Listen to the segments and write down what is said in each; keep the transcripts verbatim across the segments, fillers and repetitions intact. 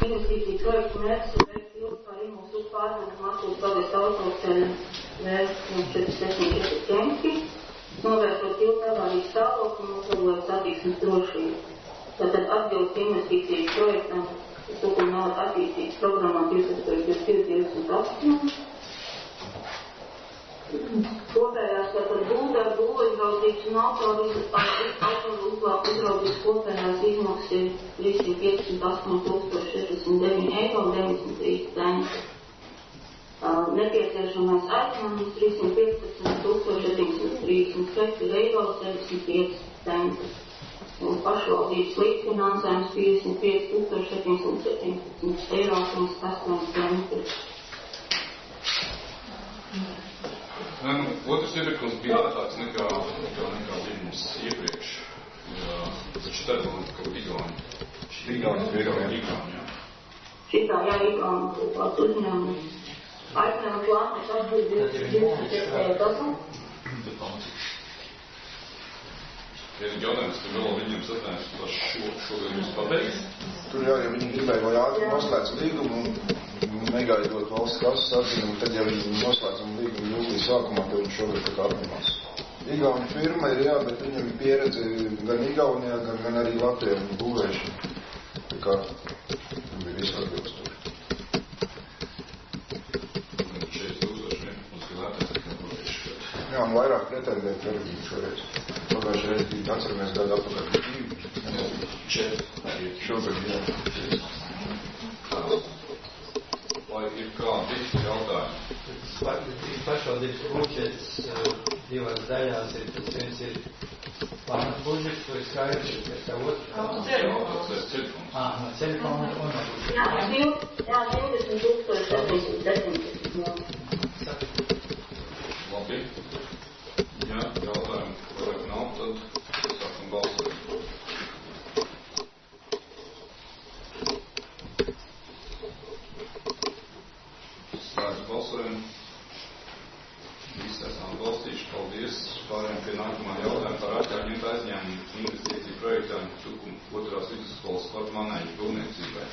investīciju projektu mērķis un veikt ilgspār Imūs upu pārnetumu atpūtu paviestu autoceļu mērķis četri septiņi četri Ķemki, novērtot tiltu avārijas stāvokli un uzlabojot satiksmes drošību. Tātad atbilst investīciju projektam Tukuma novada attīstības programmā divtūkstoš divdesmit divdesmit astoņi. Kopējās tātad būvdarbu, būvizraudzības un autoru uzraudzības kopējās izmaksas ir trīssimt piecdesmit astoņi tūkstoši sešdesmit deviņi eiro un deviņdesmit trīs centi. Nepieciešamais aizņēmums trīssimt piecpadsmit tūkstoši septiņsimt trīsdesmit četri eiro sešdesmit pieci centi. Un pašvaldības līdzfinansējums piecdesmit pieci tūkstoši septiņsimt septiņpadsmit eiro un astoņi centi. Nu, otrs iepriekums bija lētāks nekā, nekā, nekā pirms iepriekš. Jā, taču tad man kaut Igauni. Igauni, Igauni, Igauni, jā. Šitā, jā, Igauni kaut kāds uzņēmums. Aicinājumu plānu atbūt divdesmit piektajā gadā. Ja jautājums, ka vēl viņiem satājums par šo, šodien jūs pabeigts? Tur jau, ja viņi gribēja, lai ātri noslēdz līgumu un negaidot valsts kases atzinumu, tad, ja viņi noslēdzam līgumu jūlijas sākumā, tad viņš šogad tā kā apņemās. Igauni firma ir, jā, bet viņam ir pieredze gan Igaunijā, gan, gan arī Latvijā būvēšana. Tā kā viņam bija visu atbilstoši. četrdesmit tūkstoši mums ir lētās nekā būvēšana. Jā, un vairāk pretendēt arī bija šoreiz. Pagājušajā reiz bija, atceramies gadu apakaļ divi. Četri. Šogad, jā. Vai ir kādi jautājumi? Pašvaldības budžets divās daļās ir, tas viens ir plānas budžets, to ir skaidrs, ka tā otra. Ceļfonds. Ā, no ceļfonda un no budžeta. Jā, divdesmit tūkstoši septiņsimt septiņdesmit. Labi. Jā, jautājumi vairāk nav, tad sākam balsot. Slēdz balsojumu. Visi esam atbalstījuši. Paldies. Pārējām pie nākamā jautājuma par atkārtņemt aizņēmumu investīciju projektām Tukuma otrās vidusskolas sporta manēģu būvniecībai.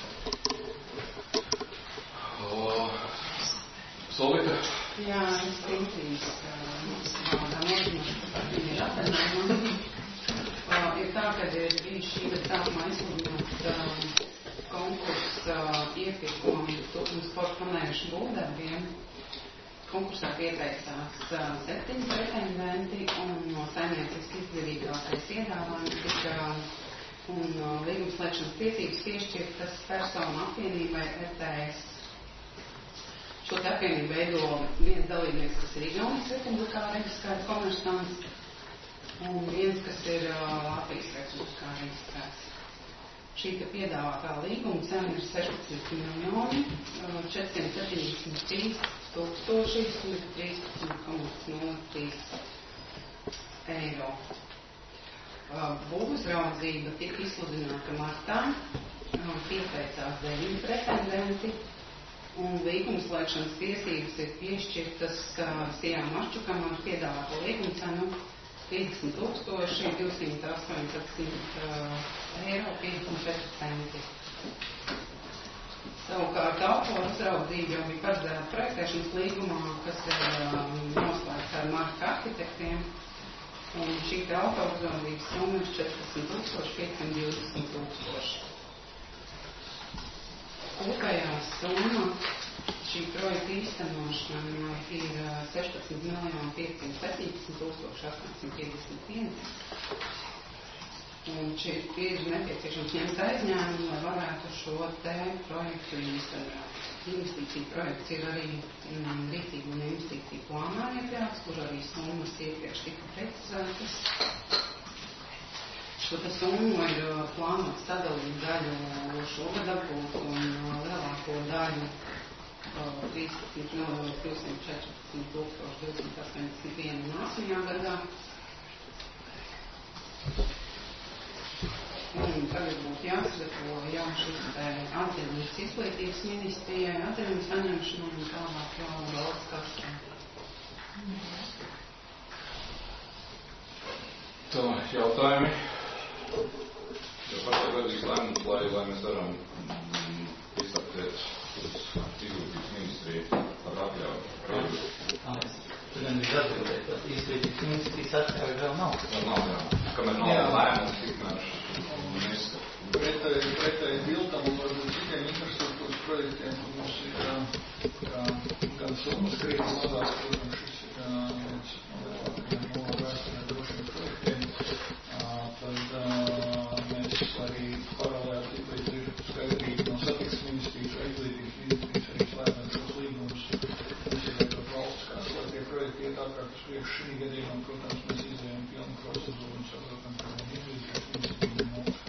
Solita? Jā, es tinkīs. Vārdā notiņoši, ka viņi ir atvaļinājumi. Ir tā, ka ir bijis šī gada sākumā izsludināt konkursu iepirkumu Tukuma sporta manēžu būvdarbiem. Konkursā pieteicās septiņi pretendenti un no saimnieciski izdevīgākais piedāvājums tika un līgumslēgšanas tiesības piešķirtas personu apvienībai R T S. Šo te apvienību veido viens dalībnieks, kas ir Igaunijas Republikā reģistrēts komersants, un viens, kas ir Latvijas Republikā reģistrēts. Šī te piedāvātā līguma cena ir sešpadsmit miljoni četrsimt septiņdesmit trīs tūkstoši trīspadsmit komats nulle trīs eiro. Būvuzraudzība tika izsludināta martā, pieteicās deviņi pretendenti, un līgumslēgšanas tiesības ir piešķirtas Sijām Maščukam ar piedāvāto līgumu cenu trīsdesmit tūkstoši divsimt astoņdesmit eiro piecdesmit četri centi. Savukārt autoru uzraudzība jau bija paredzēta projektēšanas līgumā, kas ir noslēgts ar marka arhitektiem, un šī te autoru uzraudības summa ir četrdesmit tūkstoši piecsimt divdesmit tūkstoši. Kopējā summa šī projekta īstenošana ir sešpadsmit miljoni piecsimt septiņdesmit tūkstoši astoņsimt piecdesmit viens. Un šeit ir nepieciešams ņemt aizņēmumu, lai varētu šo te projektu īstenot. Investīcija projekts ir arī rīcību un investīciju plānā iekļauts, kur arī summas iepriekš tika precizētas. Šo te summu ir plānots sadalīt daļu šogad apgūt un lielāko daļu trīspadsmit miljoni divsimt četrpadsmit tūkstoši divsimt astoņdesmit viens nākamajā gadā. Un tagad būtu jāsagatavo jau šis atzinums izglītības ministrijai, atzinums saņemšanai un tālāk jau valsts kasē. Tā, jautājumi. Jo par tā gadīs lēmums, lai, lai mēs varam vidas atļauja vēl nav. Vēl nav, jā. Kamēr nav lēmums, tikmēr neskatu. Pretēji, pretēji bildam un varbūt citiem infrastruktūras projektiem, mums ir kā, gan summas krīt mazās, protams, šis ir viens no lielākajiem no vēsturē drošiem projektiem, tad mēs arī paralēli tiklīdz ir skaidrība no satiksmes ministrijas vai izglītības ministrijas arī slēdzam šos līgumus, izveidot valsts kāds, lai tie projekti iet ātrāk uz priekšu. Šī gadījumā, protams, mēs izējām pilnu procedūru un saprotam, ka viņi izglītības ministrija un valsts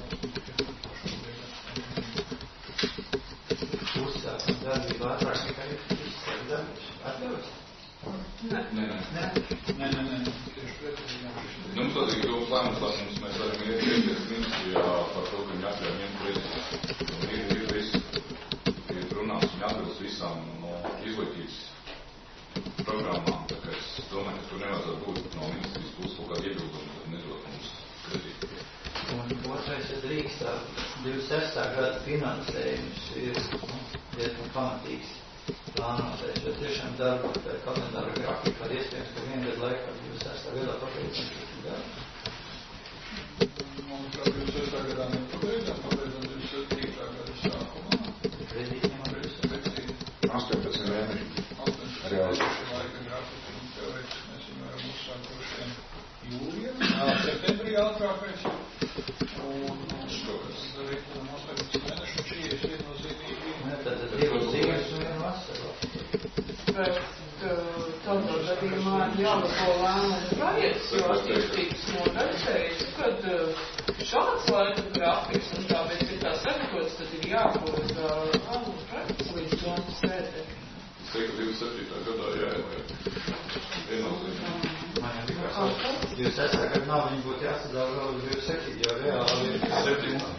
Uzsākam darbību ātrāk nekā ir darbības atļaujas? Nē, nē, nē. Nē, nē, nē, tieši pretēji. Nu, mums patīk jūs lēmums, mums mēs varam ieties ministrijā par to, ka viņi atļauj ņemt kredītu. Un ir, ir viss, ir runās, viņi atbilst visām no izglītības programmām, tā kā es domāju, ka tur nevajadzētu būt no ministrijas puses kaut kāda iebilduma, tad nedot mums kredītu. Un otrais, ja drīkst, divdesmit sestā gada finansējums ir nu, diezgan pamatīgs plānotais, jo tiešām darbu tā kalendāra grafika var iespējams, ka vienu gadu laikā divdesmit sestā gadā papildināt šo darbu. Manuprāt, divdesmit sestā gadā nepabeidzām, pabeidzām divdesmit septītā gada sākumā. Kredītiem arī astoņpadsmit mēneši. astoņpadsmit laika grafika, un teorētiski mēs viņu varam uzsākt droši vien jūlijā, septembrī ātrākais. Un darītam astoņpadsmit mēnešu, un šī ir viennozīmīgi. Tad divas zīmes un vienu vasaru. Bet tādā gadījumā jālabo lēmumu projekts, jo attīstības nodaļa teica, kad šāds laika grafiks un tāpēc ir tā sagatavots, tad ir jābūt lēmumu projekts līdz domas sēdē. Es teiktu, divdesmit septītā gadā jāiet. Viennozīmīgi. Man jau tikai divdesmit sestā gada nav, viņi būtu jāsadala vēl uz divdesmit septītā, jo reāli ir septītā.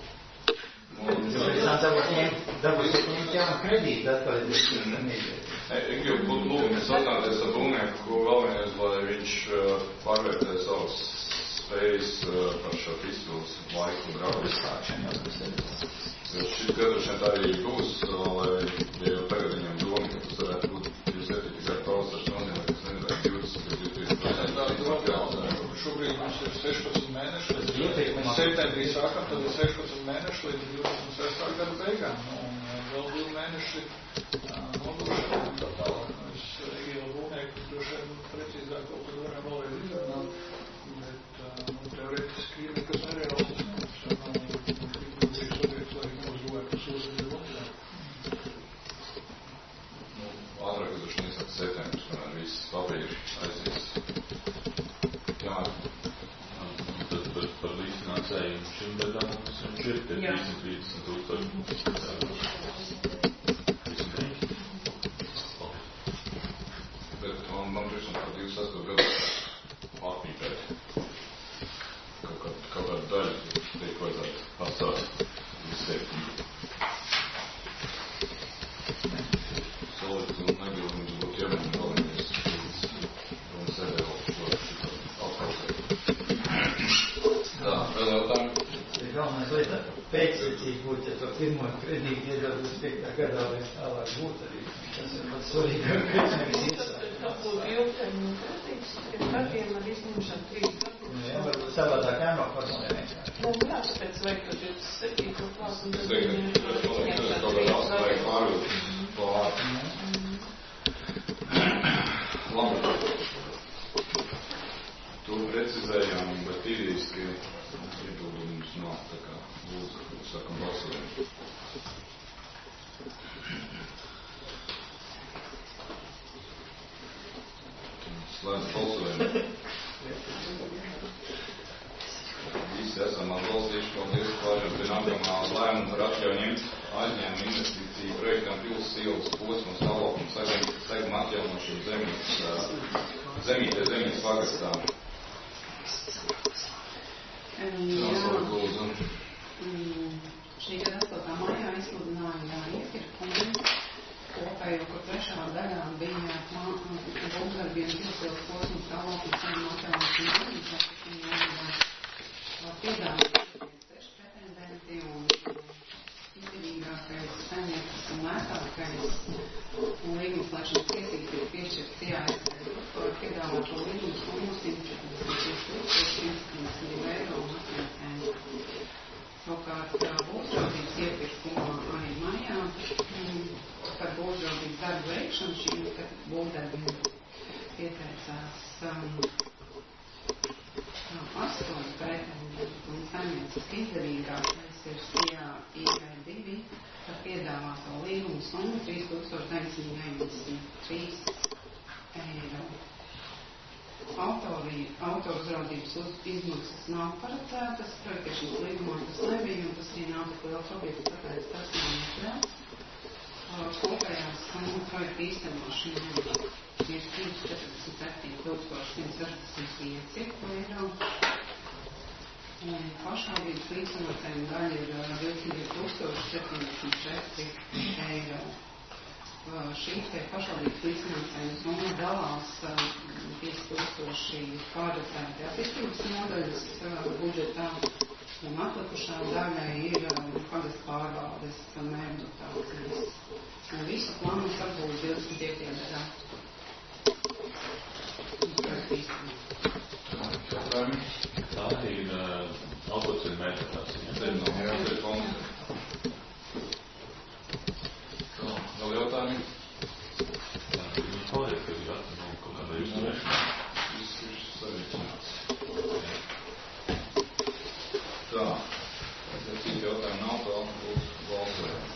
Dabūsiet ņemt jaunu kredītu atkal ir Ik jau būtu lūgums sastāties ar būvnieku, ko vēlamies, lai viņš pārvērtē savas spējas par šo izpildus laiku un graudu. Šis gadus šeit arī būs, lai ja jau tagad viņam doma, ka tas varētu būt divdesmit septītā gada pavasaris nozīmē, ka tas nedrēk divdesmit līdz divdesmit procenti. Šobrīd mums ir sešpadsmit mēneši, mēs septembrī sākam, tad ir sešpadsmit mēneši līdz divdesmit sestā gada beigām. Un vēl divi mēneši nodošana un tā tālāk. Mēs ielu būvnieku droši vien precīzāk kaut kad varam vēlreiz izrunāt, bet nu, teorētiski ir nekas nereāls tas mums. Un brīvs objekts, lai mūsu būvētu sūdzi ir Nu, ātrāk es droši nesaka septembris, kamēr viss papīri aizies. Jā. Tad par, par līdzfinansējumu šim gadam mums viņš ir tie trīssimt trīsdesmit tūkstoši. Bet man, man priekšam par divdesmit sesto gadu atmītēt. Kaut kā, kaut kādu daļu tiek vajadzētu atstāt visiem. Solīts un nebildums būtu jāmēģina galvenais un sēdē vēl šo atkalpēt. Tā, vēl jautājumu? Galvenais lietā pēcsacīgi būtu, ja to pirmo kredīti iedod piektā gadā vai tālāk būtu arī. Tas ir pats svarīgākais, nevis iesākt. Tas būtu ilgtermiņa kredīts, ka gadiem ar izņemšanu trīs gadus. Jā, varbūt savādāk jānoformulē vienkārši. Nu, jā, tāpēc vajag to divdesmit septīto klāstu. Es teiktu, ka tas ir kaut kādā valsts vajag pārvilkt to ārā. Labi. To precizējām, bet īriski iebildums nav, tā kā lūdzu, sākam balsojumu. Slēdz balsojumu. Visi esam atbalstījuši, paldies, pārējām pie nākamā lēmuma par atļauju ņemt aizņēmumu investīciju projektam Pils ielas posmas tālākuma seguma atjaunošanu zemības, zemītē zemības pagastā. Nosaukt lūdzu. Šī gada astotā maijā izsludināja iepirkumu kopējo, kur trešā daļā bija būvdarbiem Pils ielas posmas tālākuma seguma atjaunošanu zemības, kas viņa var piedāvāt seši pretendenti un izdevīgākais saimnieks un lētākais un līguma slēgšanas tiesības ir piešķirts I A S grupai. par piedāvāto līgumu summu simt četrdesmit tūkstoši trīsdesmit divi eiro un astoņi centi. Savukārt būvniecības iepirkumā arī maijā par būvniecības darbu veikšanu šīm būvdarbiem pieteicās um, astoņi pretendenti un saimnieciski izdevīgākais ir Sijā I V divi par piedāvāto līgumu summu trīs tūkstoši deviņsimt deviņdesmit trīs eiro. Autori, autouzraudzības izmaksas nav paredzētas, projektēšanas līgumā tas nebija, un tas arī nav tik liels objekts, tāpēc tas nav iekļauts. Kopējās summa projekta īstenošanai ir trīs četrdesmit septiņi tūkstoši simt sešdesmit pieci eiro. Un pašvaldības līdzfinanējuma daļa ir divdesmit divi tūkstoši septiņdesmit četri eiro. Šī te pašvaldības līdzfinansējuma summa dalās pieci tūkstoši pārdotēti attīstības nodaļas budžetā, un atlikušā daļa ir pagastu pārvaldes mērķu dotācijas. Un visu plānu sabūs divdesmit piektajā gadā. Tā ir autoceļu mērķu dotācija. Tā ir no mērķu fonda. Vēl jautājumi? Tā ir paldies, ka ir atcināt kaut kādā izturēšanā. Viss ir sarežģināts. Tā. Ja cik jautājumi nav, tā būs balsojumi.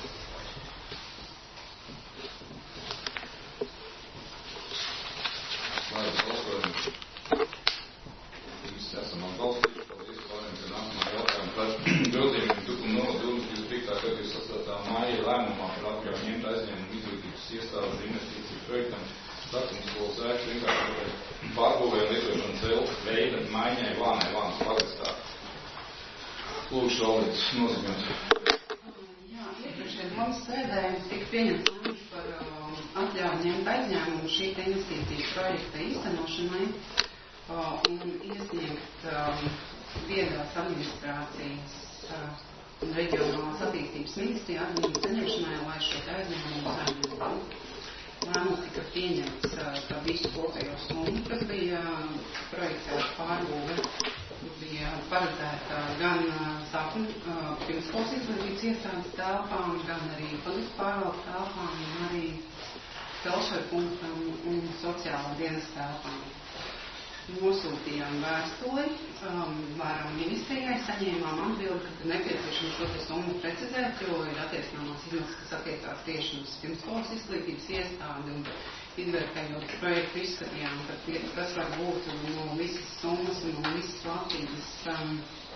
Slēdz balsojumi. Visi esam atbalstīti. Paldies pārējiem pie nākamā jautājuma par grozījumiem tukuma numur divdesmit piektajā gada divdesmit astotākā māja lēmumā par atļauju ņemt aizņēmumu izglītības iestādes investīciju projektam Stācums skolas ēkas vienkārši pārbūvē un lietošanu celtu veida maiņai Vānai Vānas pagastā. Lūdzu, Valdītas nozīmēt. Jā, iepriekšējā domas sēdē tika pieņemts lēmums par uh, atļauju ņemt aizņēmumu šī investīcijas projekta īstenošanai uh, un iesniegt uh, viedās administrācijas uh, un reģionālās attīstības ministrija atzīmes saņemšanai, lai šo aizņēmumu saņemtu. Lēmums tika pieņemts par visu kopējo summu, kas bija projektā pārbūve. Bija paredzēta gan sākuma pirmskolas izglītības iestādes telpām, gan arī pagastu pārvaldes telpām, un arī celšoju punktam un sociālā dienas telpām. Nosūtījām vēstuli um, varam ministrijai, saņēmām atbildi, ka nepieciešams šo te summu precizēt, jo ir attiecināmās izmaksas, kas attiecās tieši uz pirmskolas izglītības iestādi, un izvērtējot projektu izskatījām, ka tie, kas var būt no visas summas un no visas platības um,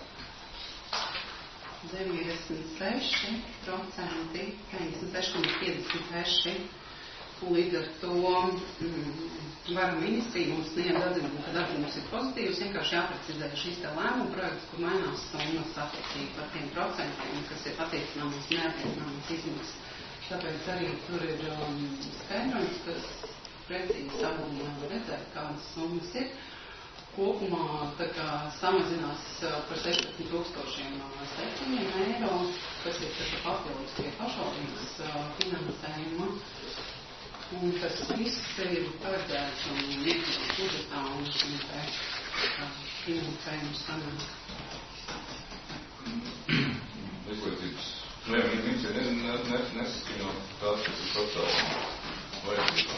deviņdesmit seši procenti, deviņdesmit seši komats piecdesmit seši. Līdz ar to mm, varam ministrija mums sniedz atzinumu, ka darbums ir pozitīvs, vienkārši jāprecizē šīs te lēmumu projekts, kur mainās summas attiecīgi par tiem procentiem, kas ir attiecināmas, neattiecināmas izmaksas. Tāpēc arī tur ir um, skaidrojums, kas precīzi sagumā redzēt, kādas summas ir. Kopumā tā kā samazinās uh, par sešpadsmit tūkstošiem septiņiem eiro, kas ir tā papildus pie pašvaldības uh, finansējuma. Un tas viss ir paredzēts un iekļauts budžetā un šim te finansējumu sanāk. Izglītības. Nu jā, viņš ir nesaskaņot tās, kas ir sociālā vajadzībā.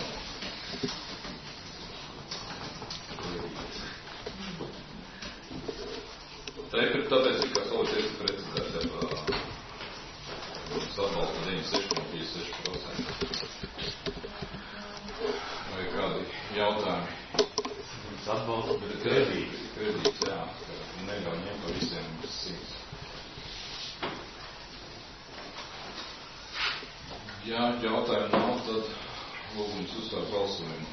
Tā ir tāpēc, ka salīties precizēt sabalsta deviņdesmit seši komats piecdesmit seši procenti. Vai kādi jautājumi? Atbalsta, bet kredīts. Kredīts, jā. Neļauj ņemt pa visiem simts. Jā, jautājumu nav, tad lūgums uzstārt balsojumu.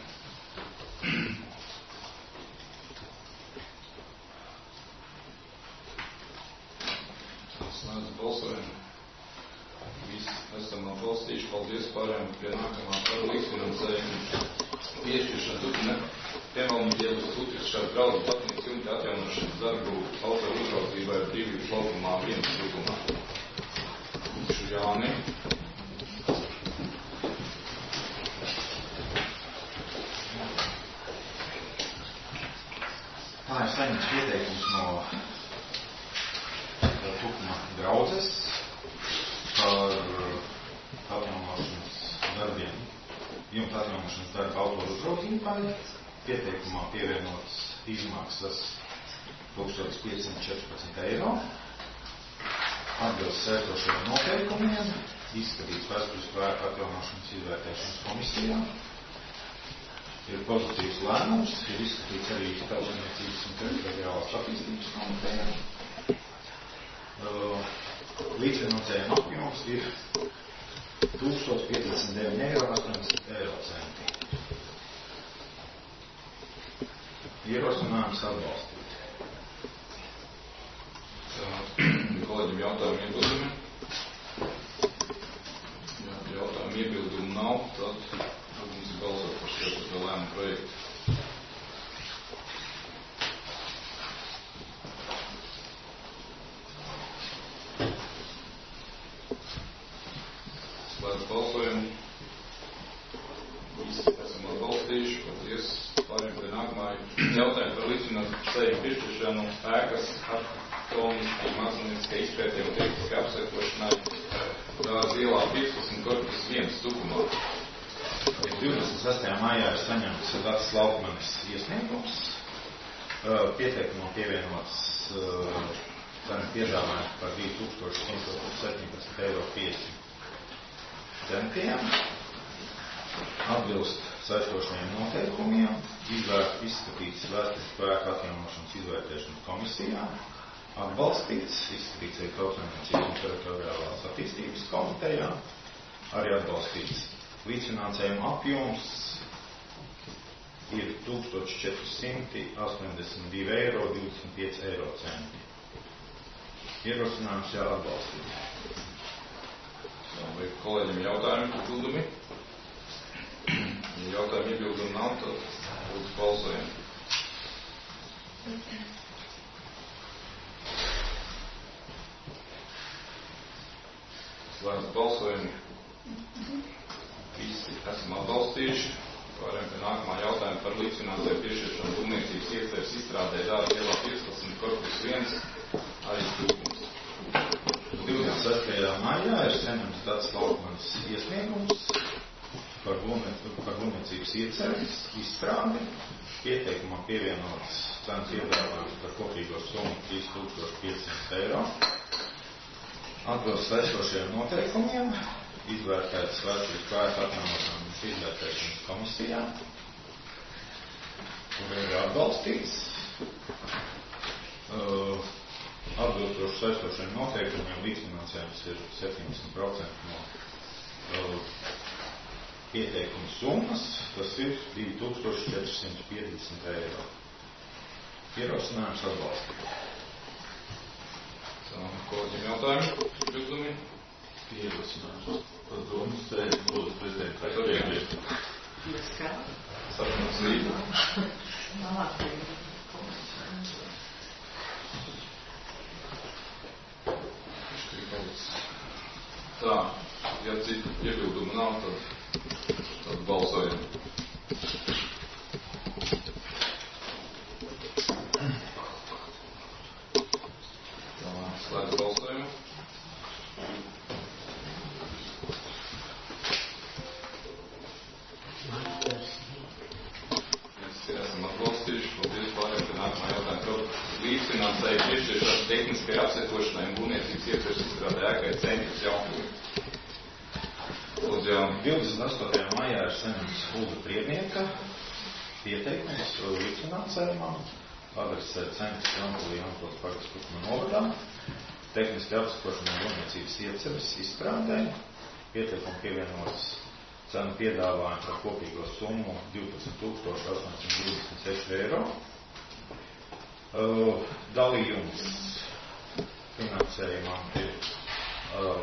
Slēdz balsojumu. Visi esam atbalstījuši. Paldies pārējām pie nākamā par līdzfinansējumu piešķiršanu. Tur ne piemēram ielas utras šādu draudu platnīcu jumti atjaunošanas darbu auto uzraudzībai brīvības laukumā vienas trūkumā. Jāni. saņemts pieteikums no Tukuma draudzes par atjaunošanas darbiem. Jumta atjaunošanas darba autoru uzraudzībai. Pieteikumā pievienotas izmaksas tūkstoš piecsimt četrpadsmit eiro. Atbilst saistošiem noteikumiem, izskatīts vēstures spēku atjaunošanas izvērtēšanas komisijā. Ir pozitīvs lēmums, ir izskatīts arī Tautsniecības un teritoriālās attīstības komitejā. Uh, līdzfinansējuma apjoms ir tūkstoš piecdesmit deviņi eiro astoņdesmit eiro centi. Ierosinājums atbalstīt. Kolēģim jautājumu iebildumi. Ja jautājumu iebildumu nav, tad mums ir balsot par šo lēmumu projektu. Slēdz balsojumu. Visi esam atbalstījuši. Paldies. Pārējiem pie nākamā jautājumu par līdzfinansējumu piešķiršanu ēkas arhitektoniski mākslinieciskai izpētē un tehniskai apsekošanai Dārzas ielā piecpadsmit korpus viens Tukumā. divdesmit sestajā maijā ir saņemts Dārzas Laukmanis iesniegums. Pieteikumā pievienots cenu piedāvājums par divi tūkstoši septiņpadsmit eiro pieci centiem. Atbilst saistošajiem noteikumiem, izvērt izskatīts vēstures spēku atjaunošanas izvērtēšanas komisijā, atbalstīts, izskatīts arī Tautsniecības un teritoriālās attīstības komitejā, arī atbalstīts. Līdzfinansējuma apjoms ir tūkstoš četri simti astoņdesmit divi eiro divdesmit pieci eiro centi. Ierosinājums jāatbalstīt. Vai kolēģim jautājumi, iebildumi? Ja jautājumu iebildumi nav, tad lūdzu balsojam. Slēdz balsojumu. Visi esam atbalstījuši. Pārējām pie nākamā jautājuma par līdzfinansējumu piešķiršanu būvniecības ieceres izstrādē Dārzas ielā piecpadsmit korpus viens arī Tukums. divdesmit sestajā maijā ir saņemts Dārzas Laukmanis iesniegums par būvniecības ieceres izstrādi. Pieteikumā pievienots cenas piedāvājums par kopīgo summu trīs tūkstoši piecsimt eiro. Atbilst saistošajiem noteikumiem, izvērtēts vēstures spēku atjaunošanas izvērtēšanas komisijā, kur ir atbalstīts. Uh, atbilstoši saistošajiem noteikumiem līdzfinansējums ir septiņdesmit procenti no uh, pieteikuma summas, tas ir divi tūkstoši četri simti piecdesmit eiro. Ierosinājums atbalstīt. Kolēģiem jautājumi, iebildumi? Ierosinājums. Tad domas teikt, lūdzu, prezidents, vai pieņemt? Bez kā? Sarunas rīt. Tā, ja citu iebildumu nav, tad, tad balsojam. Tā, slēdz balsojumu. Visi esam atbalstījuši. Paldies. Pārējiem pie nākamā jautājuma par līdzfinansējumu piešķiršanu tehniskai apsekošanai un būvniecības ieceres izstrādē ēkai Centrs Jaunpilī. divdesmit astotajā maijā ir saņemts Ulda Priednieka pieteikums līdzfinansējumam, adresē Centrs Jaunpilī Jaunpils pagasts Tukuma novadā, tehniski apsekošana un būvniecības ieceres izstrādē, pieteikumu pievienots cenu piedāvājumu par kopīgo summu divpadsmit tūkstoši astoņsimt divdesmit seši eiro. Uh, dalījums finansējumam ir uh,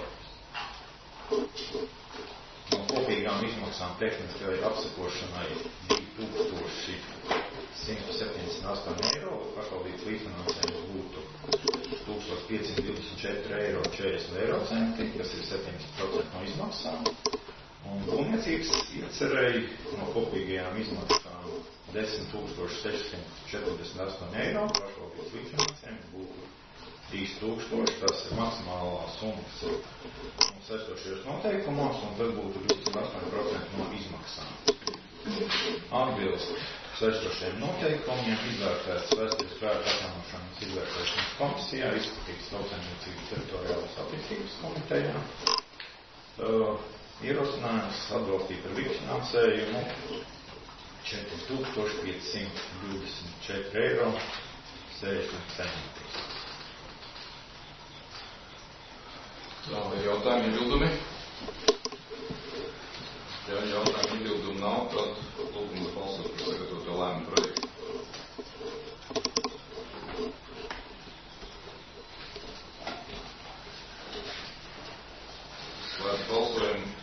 no kopīgām izmaksām tehniskai apsekošanai divi tūkstoši simts septiņdesmit astoņi eiro, pašvaldības līdzfinansējums būtu tūkstoš pieci simti divdesmit četri eiro četrdesmit eiro centi, kas ir septiņdesmit procenti no izmaksām. Un būvniecības iecerēji no kopīgajām izmaksām desmit tūkstoši sešsimt četrdesmit astoņi eiro, pašvaldības līdzfinansējums būtu trīs tūkstoši, tas ir maksimālā summa, kas ir mums saistošajos noteikumos, un tad būtu divdesmit astoņi procenti no izmaksām. Atbilst saistošajiem noteikumiem, izvērtēts vēstures spēku atjaunošanas izvērtēšanas komisijā, izskatīts Lauksaimniecības teritoriālās attīstības komitejā. Uh, ierosinājums atbalstīt ar līdzfinansējumu četri tūkstoši piecsimt divdesmit četri eiro sešdesmit centi. Tā ir jautājumi, iebildumi. Ja jautājumi, iebildumi nav, tad lūgums balsot par sagatavoto lēmumu projektu. Slēdz balsojumu.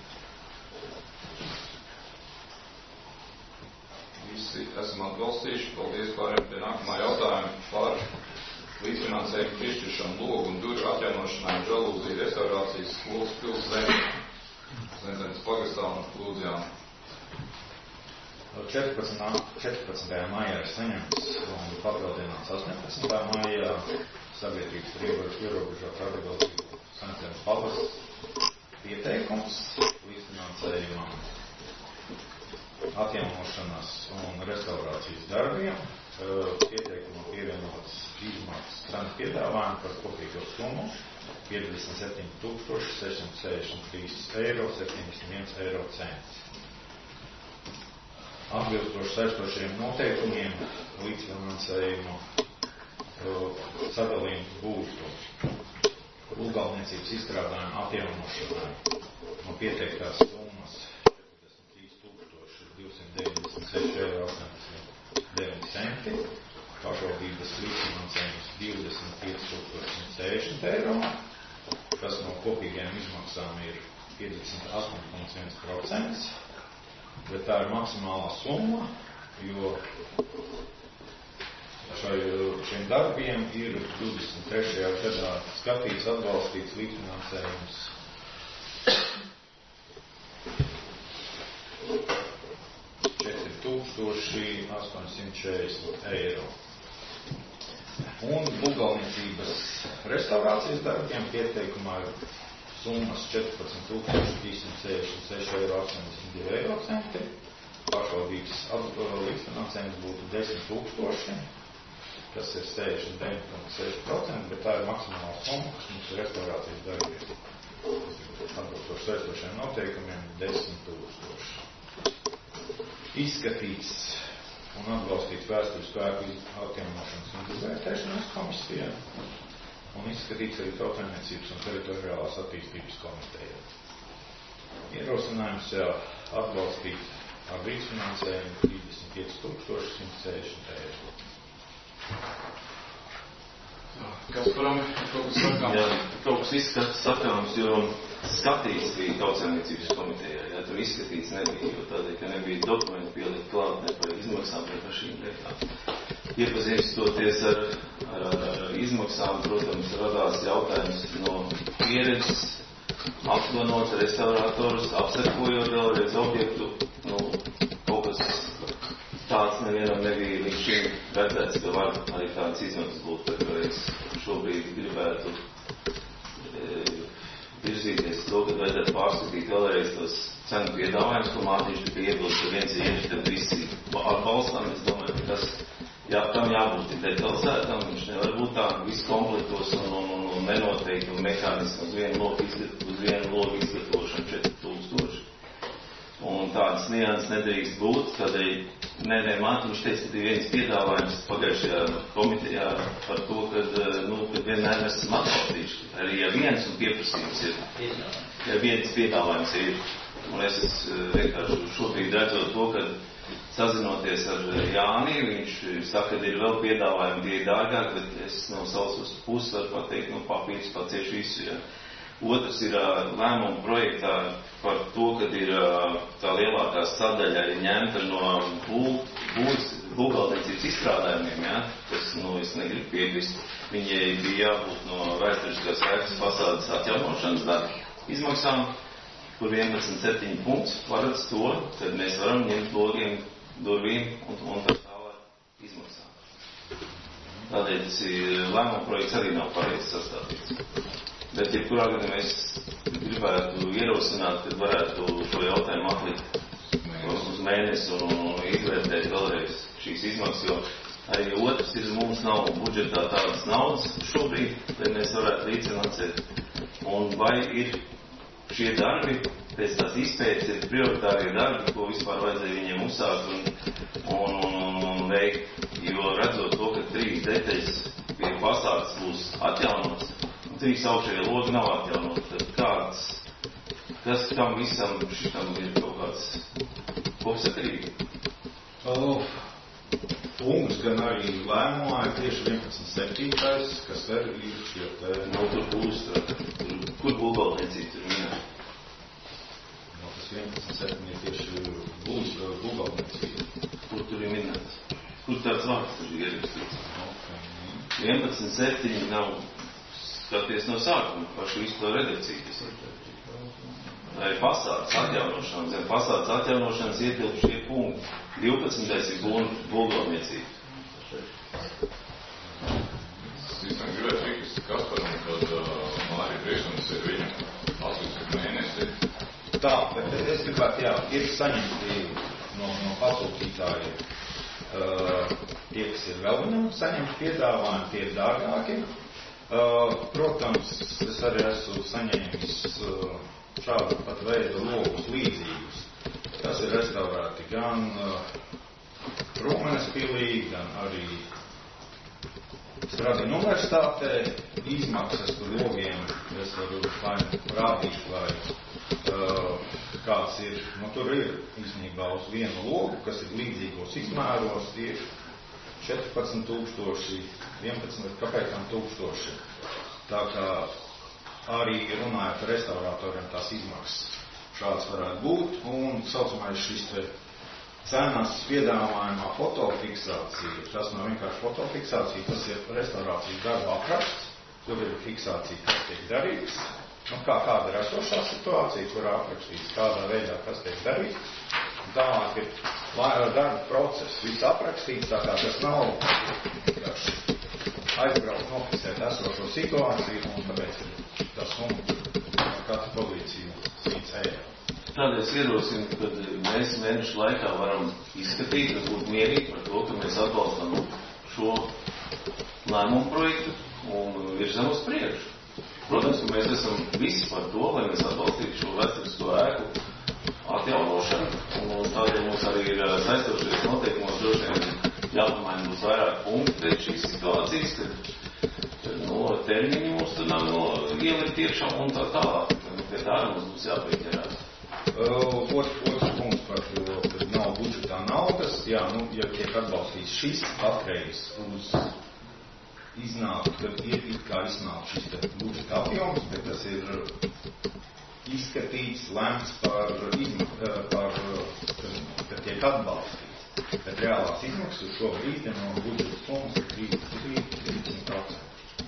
Visi esam atbalstījuši. Paldies, pārējiem pie nākamā jautājuma par līdzfinansējumu piešķiršanu logu un durvju atjaunošanai un žalūziju restaurācijas skolas pils zemi. Zemzemes pagastā un Lūdzjām. četrpadsmitajā maijā ir saņemts un papildināts astoņpadsmitajā maijā sabiedrības par ierobežotu atbildību Zemzemes pagasts pieteikums līdzfinansējumam atjaunošanas un restaurācijas darbiem. Pieteikumam pievienotas izmaksas cenu piedāvājumu par kopīgo summu piecdesmit septiņi tūkstoši sešsimt sešdesmit trīs eiro septiņdesmit viens eiro cents. Atbilstoši saistošiem noteikumiem līdzfinansējumu sadalījums būtu lūgvalniecības izstrādājumu atjaunošanai no pieteiktās summas četrdesmit trīs tūkstoši divsimt deviņdesmit seši eiro astoņdesmit deviņi centi, pašvaldības līdzfinansējums divdesmit pieci tūkstoši simt sešdesmit eiro, kas no kopīgajām izmaksām ir piecdesmit astoņi komats viens procents, bet tā ir maksimālā summa, jo šai, šiem darbiem ir divdesmit trešajā gadā skatīts atbalstīts līdzfinansējums četri tūkstoši astoņsimt četrdesmit eiro. Un būvgalniecības restaurācijas darbiem pieteikumā ir summas četrpadsmit tūkstoši trīssimt sešdesmit seši eiro astoņdesmit divi eiro centi. Pašvaldības līdzfinansējums būtu desmit tūkstoši, kas ir sešdesmit deviņi komats seši procenti, bet tā ir maksimālā summa, kas mums ir restaurācijas darbiem. Atbilstoši saistošiem noteikumiem desmit tūkstoši. Izskatīts un atbalstīts vēstures spēku atjaunošanas un izvērtēšanas komisijā un izskatīts arī Tautsājumniecības un teritoriālās attīstības komitejā. Ierosinājums jau atbalstīt ar līdzfinansējumu trīsdesmit pieci tūkstoši simt sešdesmit eiro. Kas param kaut kas sakām? Jā, kaut kas izskats sakāms, jo skatīts bija Tautsājumniecības komitejā. Jā, tur izskatīts nebija, jo tādēļ, ka nebija dokumenti pielikt klāt ne par izmaksām, ne par šīm lietām. Iepazīstoties ar, ar, ar izmaksām, protams, radās jautājums no pieredzes, apganot restauratorus, apsekojot vēlreiz objektu, nu, kaut kas tāds nevienam nebija līdz šim redzēts, ka var arī tāds izmaksas būt, bet es šobrīd gribētu e, virzīties to, ka vajadzētu pārskatīt vēlreiz tos cenu piedāvājumus, ko Mārtiņš tikai iebilst, ka viens ir ieši, tad visi atbalstām. Es domāju, ka tas, jā, tam jābūt detalizētam, viņš nevar būt tā viss komplektos un, un, un, un nenoteikti un mehānismu uz vienu logu izgatavošanu, uz vienu logu izgatavošanu četri tūkstoši. Un tādas nianses nedrīkst būt, tādēļ, nē, nē, Mārtiņš teica, ka ir viens piedāvājums pagājušajā komitejā par to, kad, nu, kad vienmēr mēs esam atbalstījuši. Arī ja viens un pieprasījums ir, ja viens piedāvājums ir, un es es vienkārši šobrīd redzot to, kad sazinoties ar Jāni, viņš saka, ka ir vēl piedāvājumi, tie ir dārgāk, bet es no savas puses varu pateikt, nu, papīrs pacieš visu, ja. Otrs ir lēmuma projektā par to, kad ir tā lielākā sadaļa ir ņemta no būvgalniecības izstrādājumiem, ja? Tas, nu, es negribu piekrist. Viņai bija jābūt no vēsturiskās ēkas fasādes atjaunošanas darba izmaksām, kur vienpadsmit septiņi punkts paredz to, kad mēs varam ņemt logiem durvīm un, un tas tā var izmaksāt. Tādēļ tas ir lēmuma projekts arī nav pareizi sastādīts. Bet, ja kurā gadījumā es gribētu ierosināt, kad varētu šo jautājumu atlikt uz mēnesi un, un izvērtēt vēlreiz šīs izmaksas, jo arī otrs ir, mums nav budžetā tādas naudas šobrīd, lai mēs varētu līdzfinansēt. Un vai ir šie darbi, pēc tās izpētes, ir prioritārie darbi, ko vispār vajadzēja viņiem uzsākt un, un, un, un veikt, jo redzot to, ka trīs detaļas pie fasādes būs atjaunotas, un trīs augšējie logi nav atjaunot, tad kāds, kas kam visam šitam ir kaut kāds kopsakarīgi? Oh, punkts gan arī lēmumā ir tieši vienpadsmit septītais, kas arī ir šie te... No, tur būs, kur būvbalniecība tur minē? No, tas vienpadsmit septiņi ir tieši būs būvbalniecība. Kur tur ir minēts? Kur tāds vārds tur ir ierakstīts? Okay. vienpadsmit septiņi nav skaties no sākuma, pašu visu to redakciju. Tā ir fasādes atjaunošana. Zem fasādes atjaunošanas ietilp šie punkti. divpadsmitais ir būvbalniecība. Es īstenībā gribētu piekrist Kasparam, kad uh, Mārija priekšlikums ir viņa astoņdesmit mēnesi. Tā, bet es gribētu, jā, ir saņemti no, no pasūtītāji uh, tie, kas ir vēl viņam saņemti piedāvājumi, tie ir dārgāki. Uh, protams, es arī esmu saņēmis uh, šādu pat veidu logus līdzīgus. Tas ir restaurēti gan uh, Rūmenes pilī, gan arī Stradiņu universitātē. Izmaksas par logiem es varu rādīšu, lai uh, kāds ir. Nu, tur ir īstenībā uz vienu logu, kas ir līdzīgos izmēros, ir četrpadsmit tūkstoši, vienpadsmit, kāpēc tam tūkstoši. Tā kā arī runājot par restauratoriem tās izmaksas šāds varētu būt, un saucamais šis te cenas piedāvājumā fotofiksācija. Tas nav vienkārši fotofiksācija, tas ir restaurācijas darba apraksts, kur ir fiksācija, kas tiek darīts, nu, kā kāda ir esošā situācija, kurā aprakstīts, kādā veidā kas tiek darīts. Tālāk ir darba process, viss aprakstīts, tā kā tas nav vienkārši aizbraukt, nofiksēt esošo situāciju, un tāpēc tas mums kāds pozīcija cits eiro. Tādēļ es ierosinu, ka mēs mēnešu laikā varam izskatīt un būt mierīgi par to, ka mēs atbalstam šo lēmumu projektu un virzam uz priekšu. Protams, ka mēs esam visi par to, lai mēs atbalstītu šo vēsturisko ēku atjaunošanu, un tādēļ mums arī ir saistošies noteikumos droši vien jāpamaina būs vairāk punkti pēc šīs situācijas, kad no termiņi mums tur nav no ielikt iekšā un tā tālāk. Pie tā mums būs jāpieķerās. Uh, otrs, otrs punkts par to, kad nav budžetā naudas, jā, nu, ja tiek atbalstīts šis patreiz uz iznāk, tad ir it kā iznāk šis budžeta apjoms, bet tas ir izskatīts, lemts par, izma, par kad, kad tiek atbalstīts. Bet reālās izmaksas šobrīd no budžeta summas ir trīsdesmit trīs līdz trīsdesmit procenti.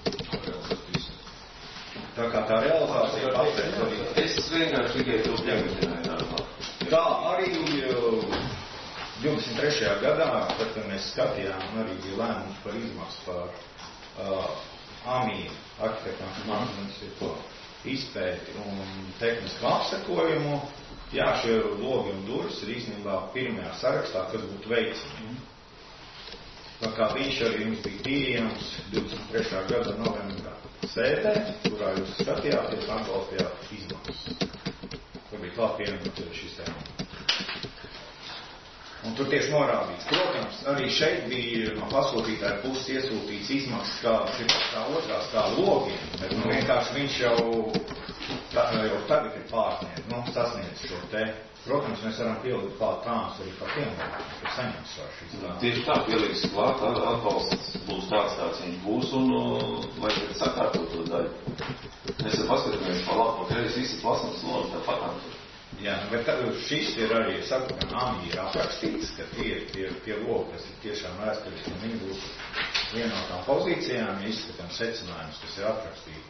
Tā kā tā realizācija patreiz arī. Es vienkārši tikai to pieminēju darbā. Tā arī divdesmit trešajā gadā, tad, kad mēs skatījām, arī bija lēmums par izmaksu par uh, AMI, arhitektām mākslinieku izpēti un tehnisku apsekojumu. Jā, šie logi un durvis ir īstenībā pirmajā sarakstā, kas būtu veicami. Tā kā viņš arī jums bija pieejams divdesmit trešā gada novembrā sēdē, kurā jūs skatījāties un atbalstījāt izmaksas. Tur bija klāt pieņemot šis tēma. Un tur tieši norādīts. Protams, arī šeit bija no pasūtītāja puses iesūtīts izmaksas, kādas ir kā otrās, kā logiem, bet nu, vienkārši viņš jau, tā, jau tagad ir pārsniedz, nu, sasniedz šo te. Protams, mēs varam pielikt klāt tāmas arī par tiem, kas saņems ar šīs tāmas. Tieši tā, pieliks klāt, atbalsts būs tāds, tāds viņš būs, un lai tad sakārtot to daļu. Mēs jau paskatāmies pa labu, ka reiz visi plasmas logi tā patām. Jā, bet tad šis ir arī, saku, ka AMI ir aprakstīts, ka tie, tie, tie logi, kas ir tiešām vēsturiski, un viņi būs vienotām pozīcijām, ja izskatām secinājumus, kas ir aprakstīti.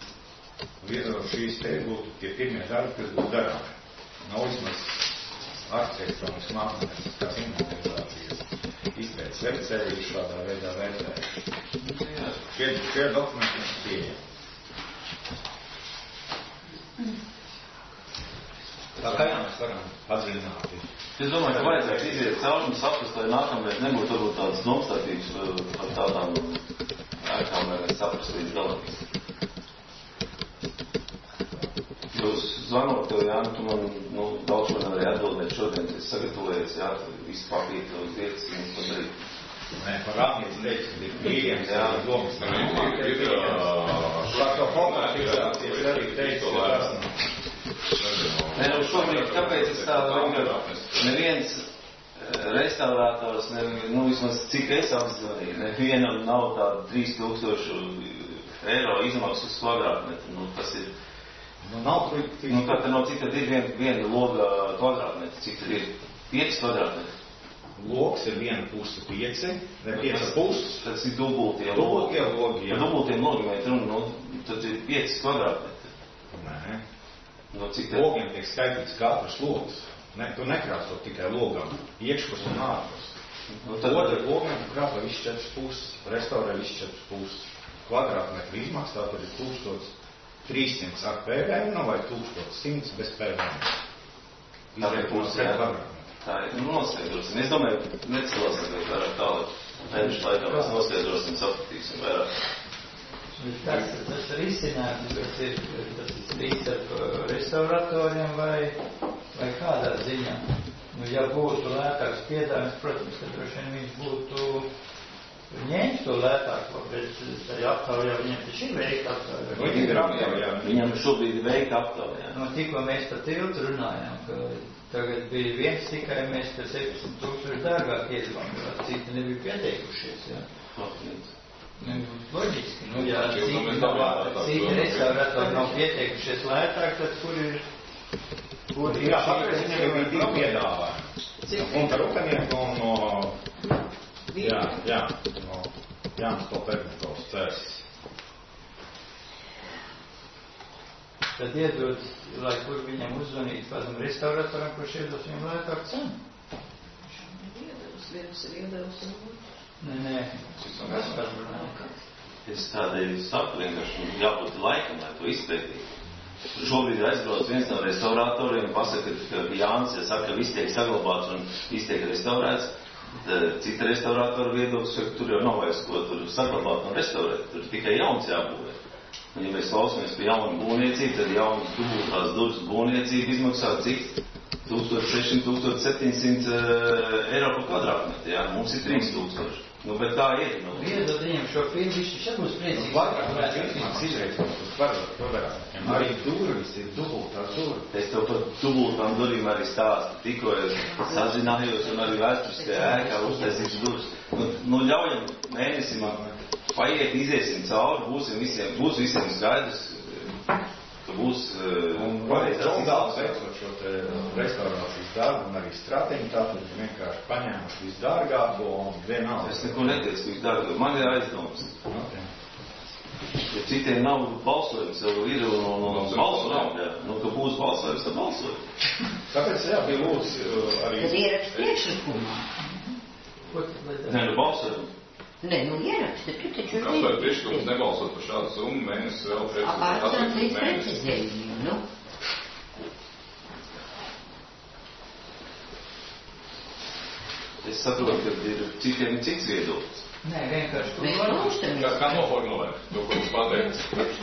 Šīs te būtu tie pirmie darbi, kas būtu darāmi. Nav vismaz arhitektoniskas mākslinieckās inventarizācijas izpētes veicēji šādā veidā vērtējuši. Šie, šie dokumenti mums pieejami. Tā kā jā, mēs varam padziļināt. Es domāju, ka vajadzētu iziet cauri un saprast, lai nākamreiz nebūtu varbūt tādas nomstatības par tādām ēkām, lai mēs saprast līdz galam. Jūs zvanot, jā, tu man, nu, daudz man nevarēja atbildēt šodien, es sagatavojies, jā, visu papītu uz vietas, mums to darīt. Nē, par rāpnieci teiks, ka ir pieejams, jā, domas. Ir, par to fotografizācijas arī teiks, ka tas nav. Nē, nu šobrīd, kāpēc es tā domāju, neviens restaurātors, ne, nu vismaz cik es apzvanīju, nevienam nav tāda trīs tūkstoši eiro izmaksas uz kvadrātmetru. Nu, tas ir, nu, nav tur, nu, tā nav, cik tad ir viena, viena loga kvadrātmetru, cik tad ir pieci kvadrātmetri. Logs ir viena puse pieci, ne pieci puses. Tas ir dubultie logi. Dubultie logi, jā. Dubultiem logiem ir runa, nu, tad ir pieci kvadrātmetri. Nē. No cik tad? Logiem tiek skaitīts katrs logs. Ne, tu nekrāso tikai logam, iekšpus un ārpus. Nu, tad Otra logam tu krāso visu četras puses, restaurē visu četras puses. Kvadrātmetru izmaksā, tātad ir tūkstoš trīssimts ar P V M, vai tūkstoš simts bez P V M. Tātad puses, jā. Tā ir, nu, noskaidrosim. Es domāju, necilāsim vairāk tālāk. Mēnešu laikā mēs noskaidrosim, sapratīsim vairāk. Tas, tas risinājums, kas ir, tas ir strīds ar restauratoriem vai, vai kādā ziņā. Nu, ja būtu lētāks piedāvājums, protams, tad droši vien viņš būtu ņēmis to lētāko, bet arī aptaujā viņam taču ir veikta aptaujā. Viņam ir aptaujā. Viņam šobrīd ir veikta aptaujā. Nu, tikko mēs par tiltu runājām, ka tagad bija viens tikai mēs par septiņdesmit tūkstoši dārgāk iezvanījāt, citi nebija pieteikušies, jā. Labdien. Nu, loģiski, nu, ja citi restauratori nav pieteikušies lētāk, tad kur ir, kur ir jā, tāpēc viņam bija divi piedāvājumi. Un par Ukanieku un no, jā, jā, no Jānis Popērnikovs cēsis. Tad iedod, lai kur viņam uzzvanīt kādam restauratoram, kurš iedos viņam lētāk cenu. Viņš iedos, viens ir iedos un otrs. Nē, nē, es pārbrunāju. Es tādēļ saku vienkārši, jābūt laikam, lai to izpētītu. Šobrīd aizbrauc viens no restauratoriem, pasaka, ka Jānis, ja saka, ka viss tiek saglabāts un viss tiek restaurēts, cita restauratora viedoklis, ka tur jau nav vairs ko tur saglabāt un restaurēt, tur tikai jauns jābūvē. Un ja mēs klausamies par jaunu būvniecību, tad jaunas dubultās durvis būvniecība izmaksā cik? tūkstoš sešsimt, tūkstoš septiņsimt eiro par kvadrātmetru, jā, mums ir trīs tūkstoši. Nu, bet tā ir, nu. Iedod viņam šo filmu, viņš šeit būs priecīgs. Kvadrātmetru izmaksas izreicot uz kvadrātmetru. Arī durvis ir dubultās durvis. Es tev par dubultām durvīm arī stāstu. Tikko es sazinājos un arī vēsturiskajā ēkā uztaisīšu durvis. Nu, nu ļaujam mēnesim paiet, iziesim cauri, būsim visiem, būs visiem skaidrs, ka būs pareizās daudz veicot šo te restaurācijas darbu un arī strateģi, tātad vienkārši paņēmuši visdārgāko un vienalga. Es neko neteicu visdārgāko, man ir aizdomas. Okay. Ja citiem nav balsojums, jau ir un, un, un balsu nav, jā. Nu, ka būs balsojums, tad balsojums. Tāpēc, jā, bija lūdz arī... Tad ierakst priekšlikumā. Nē, nu balsojums. Nē, nu ieraksti, tu taču... Kāpēc priekšlikums nebalsot par šādu summu, mēnesi vēl precizēt? Apārcāt līdz precizējumiem, nu. Es saprotu, ka ir citiem cits viedoklis. Nē, vienkārši tu Mēs lūštamies. Kā, kā noformulēt to, ko jūs pateicat?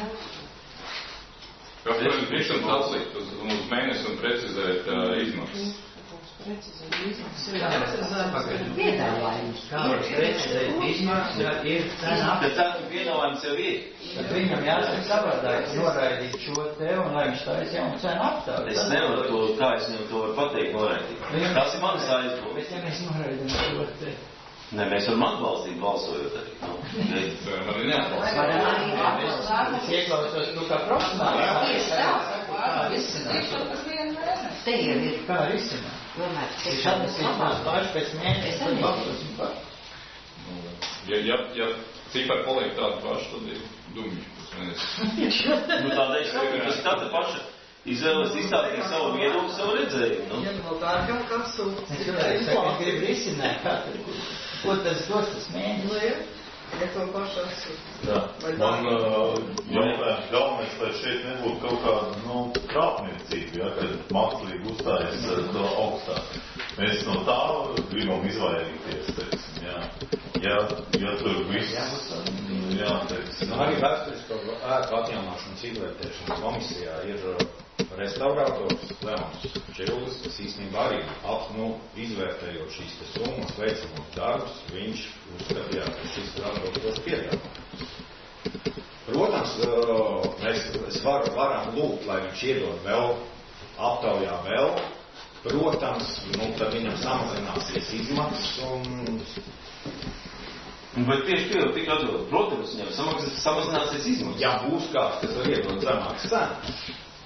Kas var priekšlikums atlikt uz, uz mēnesi un precizēt uh, izmaksas? Precizēt izmaksas. Piedāvājums. Kāds precizēt izmaksas ir cena Bet tāds piedāvājums jau ir. Tad viņam jāsaka savādāk noraidīt šo te un lai viņš tā es jau cenu apstāv. Es nevaru to, kā es viņam to varu pateikt, noraidīt. Tas ir manas aizdomas. Bet ja mēs noraidam šo te... Nē, mēs varam atbalstīt balsojot arī. Nu, man ir neatbalstīt. Es ieklausos tu kā profesionāli. Tieši tā. Viss ir tiešām par vienu mēnesi. Te jau ir. Kā risināt? Tomēr, Viņš atnesīs mums pārši pēc mēnesis, tad balsosim par. Ja, ja, ja cipari paliek tādu pašu, tad ir dumji. nu tādēļ, tas ir tāda paša. izvēlas izstāstīt savu viedokli, savu redzējumu. Nu. Ja vēl tā jau kas sūks. Es gribēju saka, es gribu risināt, kā tad, ko tas dos tas mēģis. Nu, ja. Ja to pašu esmu. Jā. Man uh, jautājums galvenais, lai šeit nebūtu kaut kāda, nu, krāpniecība, ja, kad mākslīgi uzstājas to augstāk. Mēs no tā gribam izvairīties, teiksim, jā. Ja, ja tur viss, jā, teiksim. Arī vēsturisko ēku atjaunāšanas izvērtēšanas komisijā ir restaurātors Leons Čilvis, kas īstenībā arī ap, nu, izvērtējot šīs te summas, veicamos darbus, viņš uzskatījās, ka šis ir atbilstoši piedāvājums. Protams, mēs var, varam lūgt, lai viņš iedod vēl, aptaujā vēl. Protams, nu, tad viņam samazināsies izmaksas un... Bet tieši pie jau tik atdod, protams, viņam samaksas, samazināsies izmaksas. Ja būs kāds, kas var iedot zemāks cenas.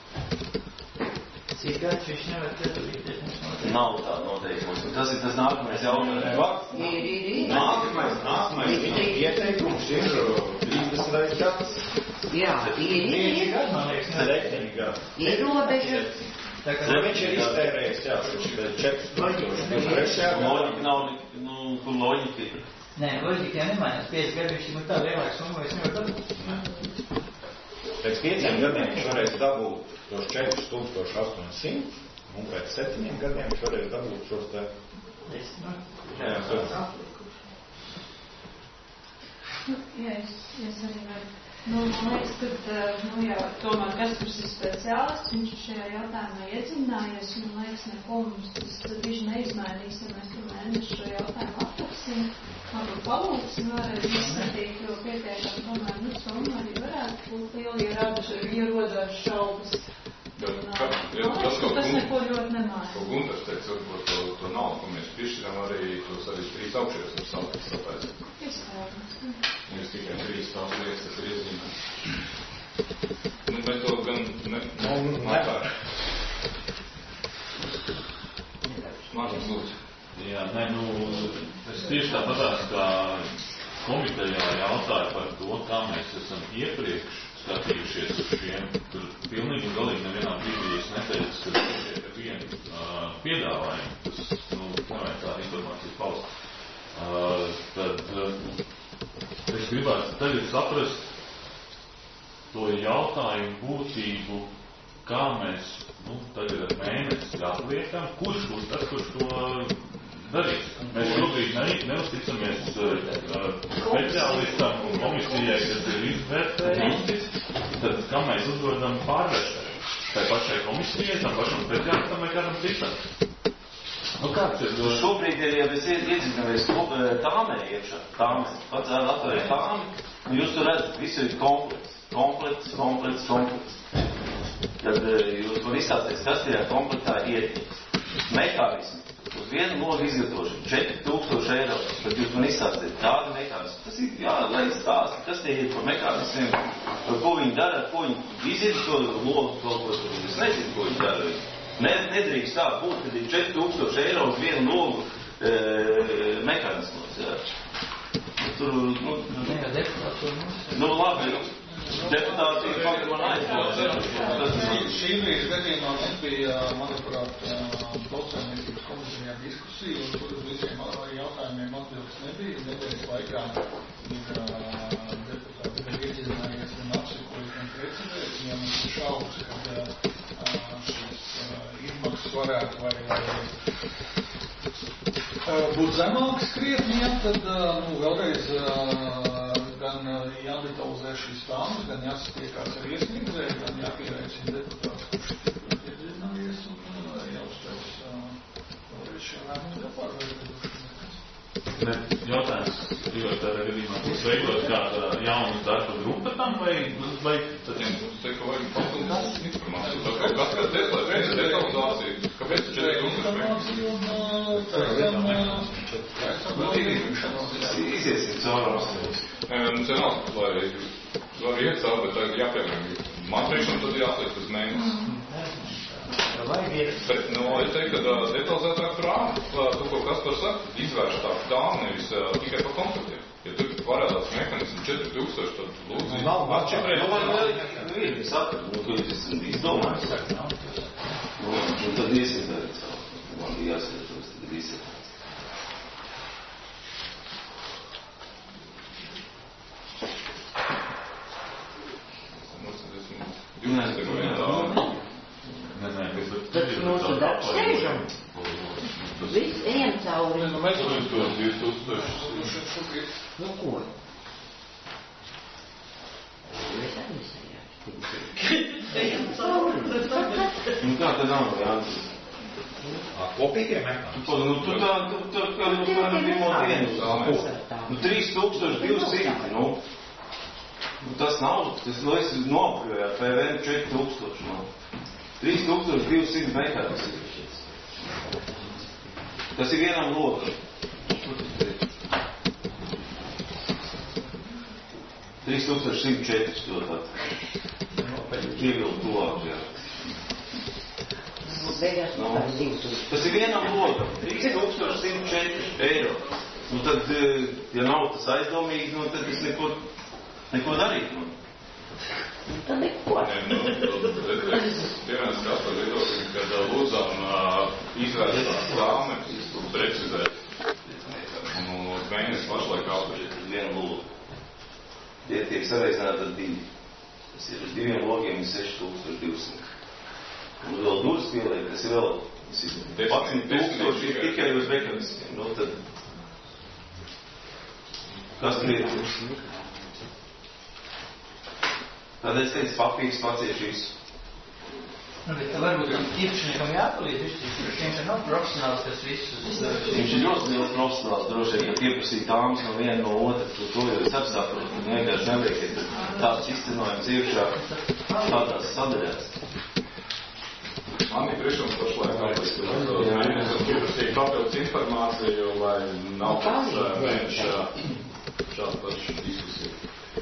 Cik gads viņš nevar piedalīties? Nav tā noteikums. Tas ir tas nākamais jautājums. Ir, ir, ir. Nākamais, nākamais viņam ieteikums ir trīsdesmit reizes gads. Jā, ir, ir, ir. septiņi gadi. Ir robeža. Tā kā viņš ir iztērējis, jā, viņš ir četras tūkstoši. Loģika nav, nu, kur loģika ir. Nē, loģika jau nemainās. pieci gadi viņš ir tā lielāks summa, es nevaru dabūt. Pēc pieciem gadiem viņš varēs dabūt tos četri tūkstoši astoņsimt, un pēc septiņiem gadiem viņš varēs dabūt šos te... Jā, jā, jā, es, es arī varu. Nu, man liekas, ka, nu jā, tomēr Kaspars ir speciālists, viņš šajā jautājumā iedziļinājies, un man liekas, neko mums tas diži neizmainīs, ja mēs tur mēnešu šo jautājumu atraksim. Varbūt palūksim vēlreiz izskatīt, jo pietiekam tomēr, nu, summa arī varētu būt liela, ja rada, ja rodās šaubas. Bet, ka, ja, tas, ko tas gun, neko ļoti nemaina. Ko Gunters teica, varbūt to, to naudu, ko mēs pišķiram, arī tos arī trīs augšējos var salikt, sapēc. Iespējams. Jūs tikai trīs tās lietas, kas ir iezīmēts. Nu, bet to gan ne, nu, nevar. Mažas lūdzu. Jā, nē, nu, es tieši tāpatās, kā komitejā jautāju par to, kā mēs esam iepriekš skatījušies uz šiem, tur pilnīgi un galīgi nevienā brīdī es neteicu, ka šeit ir viena uh, piedāvājuma, tas, nu, nevajag tādu informāciju paust. Uh, tad uh, es gribētu tagad saprast to jautājumu būtību, kā mēs, nu, tagad ar mēnesi atliekam, kurš būs tas, kurš to darīs. Mēs šobrīd ne, neusticamies uh, speciālistam un komisijai, kas ir izvērtējums, tad kā mēs uzdodam pārvēršanu? Tai pašai komisijai, tam pašam speciālistam vai kādam citam? Nu kāds ir? Šobrīd ir, ja mēs iedzinamies tāmē iekšā, tāmē, pats atvēr tāmē, un jūs tur redzat, visu ir komplekts, komplekts, komplekts, komplekts. Tad jūs var izstāsties, kas tajā komplektā ietiks. Mehānismi. Uz vienu logu izgatavošanu, četri tūkstoši eiro, tad jūs man izstāstīt tādu mehānismu. Tas ir, jā, lai stāsti, kas tie ir par mehānismiem, par ko viņi dara, ko viņi izir to logu, kaut ko, es nezinu, ko viņi dara. Ne, nedrīkst tā būt, kad ir četri tūkstoši eiro uz vienu logu e, mehānismos, jā. Tur, nu, Nu, jā, deputāti to mums. Nu, labi, deputāti ir fakti man aizstāvēt. Šī brīža gadījumā nebija, manuprāt, tautsājumniecības komisijā diskusija, un tur visiem jautājumiem atbildes nebija. Nedēļas laikā ir deputāti vēl iedziļinājies un apsekojas un precizēs, ja mums ir šaubas, ka šīs izmaksas varētu vai būt zemāks krietni, ja, tad, nu, vēlreiz gan jādetalizē šīs stāvus, gan jāsatiekās ar iesniedzēju, gan jāpieveicina deputāts, kurš ir iedzinājies un jāuztais vēlreiz šajā lēmumu jāpārvērtējuši. Jautājums, jo tādā gadījumā būs veidot kāda jauna darba grupa tam, vai, vai tad... Es teiktu, ka vajag papildināt informāciju. Tā kaut kas, kas detalizācija, detalizācija. Kāpēc tu četri informāciju un pēc Iziesim caurās. Cenās, lai var iet caur, bet tagad jāpiemēr. Man priekšam tad jāsliek uz mēnesi. Bet, nu, es teiktu, ka detalizētāk tur āmē, to, ko Kaspars saka, izvērstāk tām, nevis uh, tikai par kontaktiem. Ja tur parādās mehānismu četri tūkstoši, tad lūdzu. Nav, nav četri. Nu, man vēl ir, es atveru, nu, to es izdomāju. Nu, tad iesim darīt savu. Man bija jāsagatavos, tad ir izsaka. Tas mūsu darbs steigam. Viss ejam cauri. Nu, mēs varam to divi tūkstoši. Nu, ko? Mēs arī sajām. Ejam cauri. Nu, kā tad nav, Jānis? Kopīgiem mehānismiem. Nu, tu tā, tu tā, kā nu, kā nu, pirmo dienu. Nu, trīs tūkstoši divsimti, nu. Nu, tas nav, tas, nu, es nopļoju ar P V N četri tūkstoši, nu. trīs tūkstoši divsimti mehānismi. Tas ir vienam lokam. trīs tūkstoši simt četri to tātad. Ievildu tuvāk, jā. No. Tas ir vienam lokam. trīs tūkstoši simt četri eiro. Nu tad, ja nav tas aizdomīgi, nu tad es neko, neko darītu. Nu. Tad neko. Nē, nu, es piemēram skatu viedokļi, kad lūdzām izvērstās dāmes, precizēt. Nu, mēnesis pašlaik kalpoši. Vienu lūgu. Tie tiek sareizināti ar divi. Tas ir uz diviem logiem ir seši tūkstoši divsimti. Un vēl duras pieliek, tas ir vēl padsmit tūkstoši tikai uz mekaniskiem. Nu, tad kas tur ir? Tad es teicu, papīrs pacieš visu. Nu, bet varbūt īpašniekam jāpalīdz visu, jo šiem te nav profesionāls, kas visus... Viņš ir ļoti liels profesionāls, droši vien, ka pieprasīt tāmas no viena no otra, to, to jau es apstāpru, un vienkārši nevajag, ka tāds izcenojums iekšā tādās sadaļās. Man ir priekšums pašlaik, kāpēc, ka mēs pieprasīt papildus informāciju, lai nav pēc mēneša šāda paša diskusija.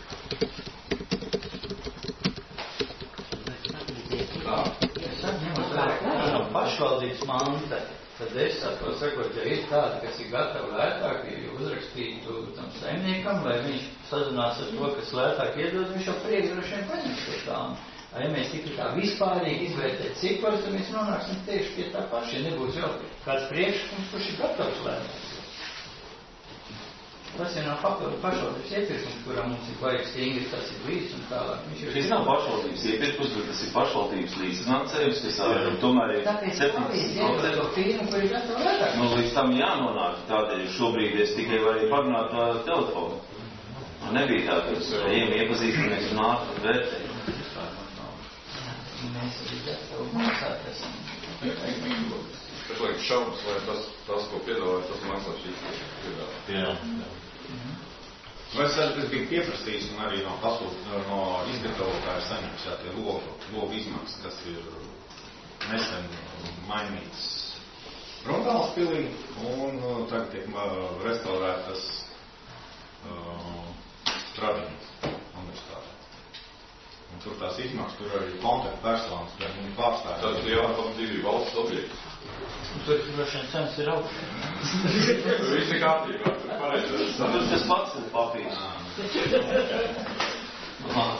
Es atņemot vērā pašvaldības manta, tad es saprotu, sakot, ja ir tādi, kas ir gatavi lētāk, ja uzrakstītu tam saimniekam, vai viņš sazunās ar to, kas lētāk iedod, viņš jau priekš droši vien paņems to tām. Ja mēs tikai tā vispārīgi izvērtēt ciparus, tad mēs nonāksim tieši pie tā paša, ja nebūs jau kāds priekšlikums, kurš ir gatavs lētāk. Tas ir no pašvaldības iepirkums, kurā mums ir vajag stingri, tas ir līdz un tālāk. Šis nav pašvaldības iepirkums, bet tas ir pašvaldības līdzfinansējums, kas tomēr ir septiņdesmit procenti. Nu, līdz tam jānonāk, tādēļ šobrīd es tikai varēju parunāt ar telefonu. Nebija tā, ka es ejam iepazīstamies un ātri vērtēju. Mēs arī gatavi maksāt esam. Es liekas šaubas, vai tas, tas ko piedāvāja, tas maksā šī piedāvā. Jā. Nu, es arī biju pieprasījis un arī no, pasūt, no izgatavotāja saņems jā, tie logu, logu izmaksas, kas ir nesen mainīts Rundāls pilī un tagad tiek restaurētas uh, Stradiņas universitātē. Un tur tās izmaksas, tur arī kontaktpersonas, bet viņi pārstāja. Tad jā, tam divi valsts objekti. Tur droši vien cenas ir augsts. Tur viss ir kārtībā, tur pareizi. Tur tas pats ir papīrs. Nu, man,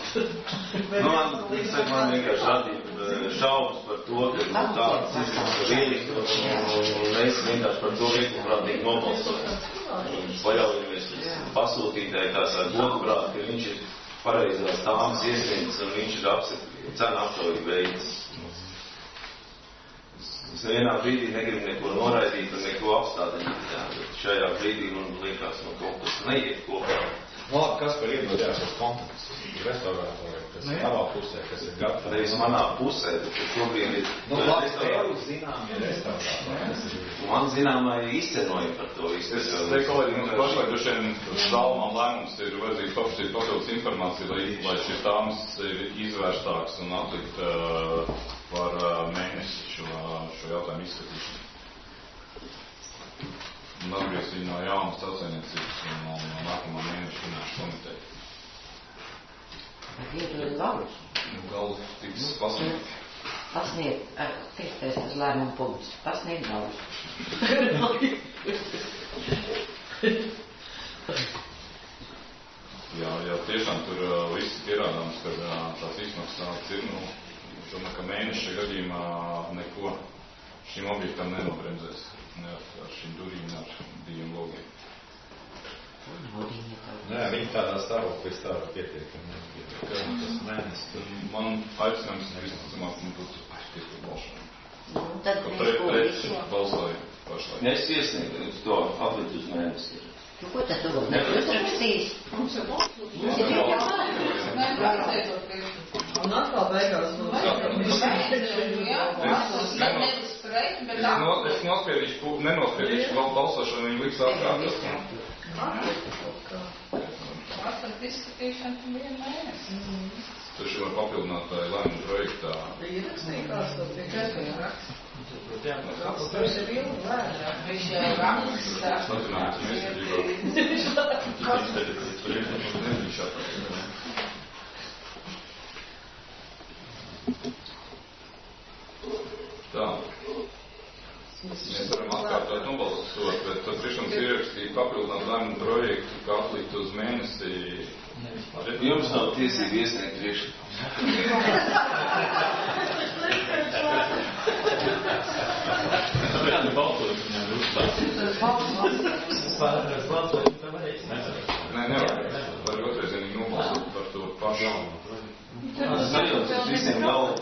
man vienkārši radīja šaubas par to, ka tāds sistēmas var ielikt, un mēs vienkārši par to vieglprātīgi nobalsojam. Paļaujamies uz pasūtītāju tās ar godprāt, ka viņš ir pareizās tāmas iesniedzis, un viņš ir apset, cena aptauju veids. Es nevienā brīdī negribu neko noraidīt un neko apstādīt, jā, bet šajā brīdī man liekas, no kaut kas neiet kopā. Nu, labi, kas par iedodījās uz kontaktus? Restaurātori, kas ir tavā pusē, kas ir gatavi. Nevis manā pusē, bet šobrīd ir... Nu, labi, tev zinām ir restaurātori. Man zināmā ir izcenojumi par to visu. Es te kolēģi, mums pašlaik dušiem zālumam lēmums ir vajadzīgi paprasīt papildus informāciju, lai, lai šis tāmas ir izvērstāks un atlikt uh, par uh, mēnesi šo, šo jautājumu izskatīšanu. Un atgriezt viņu no jaunas celsainiecības un no, no nākamā mēneša finanšu komiteja. Iedod galus. Nu, galus tiks pasniegt. Pasniegt, piektais tas lēmuma punkts. Pasniegt galus. kad tās izmaksas ir, nu, es domāju, ka mēneša gadījumā neko šim objektam nenobremzēs. Ne ar, ar šīm durīm, ne ar diviem logiem. Nē, viņi tādā stāvoklī stāv pietiekami. Tas mēnesis. Man aicinājums visticamāk būtu pietiekami balšanu. Tad pret, pret balsoju pašlaik. Es iesniegu to aplikt uz mēnesi. Nu, ko tad tu vēl neuzrakstīs? Mums ir balsot. Mums ir jābalsot. Nē, vajadzētu priekšlikumu. Un atkal beigās būs. Jā, balsos nevis pret, bet atkal. Es nospiedīšu, nenospiedīšu vēl balsošanu, viņi liks atkārtas. Atkārt izskatīšana vienu mēnesi. Taču var papildināt vai lēmumu projektā. Ierakstīkās, to tikai raksts. Tas ir ilgi vērā. Viņš jau rakstā. Sazinājums mēs Tā. Mēs varam atkārtot nobalsot, bet tad priekšams ierakstīt papildināt lēmumu projektu, kā atlikt uz mēnesi. Jums nav tiesība iesniegt priekšlikumu. Kādi balsot, viņam ir uzstāsts? Pārējais balsot, tā varēs. Nē, nevar. Var otrreizienīgi nobalsot par to pašu. Sajūtas visiem galvā.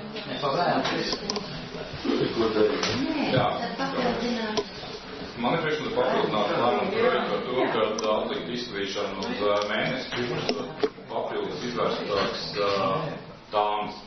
Jā. Man ir priekšlikums papildināt lēmumu projektu par to, ka atlikt izskatīšanu uz mēnesi papildus izvērstāks tāmas.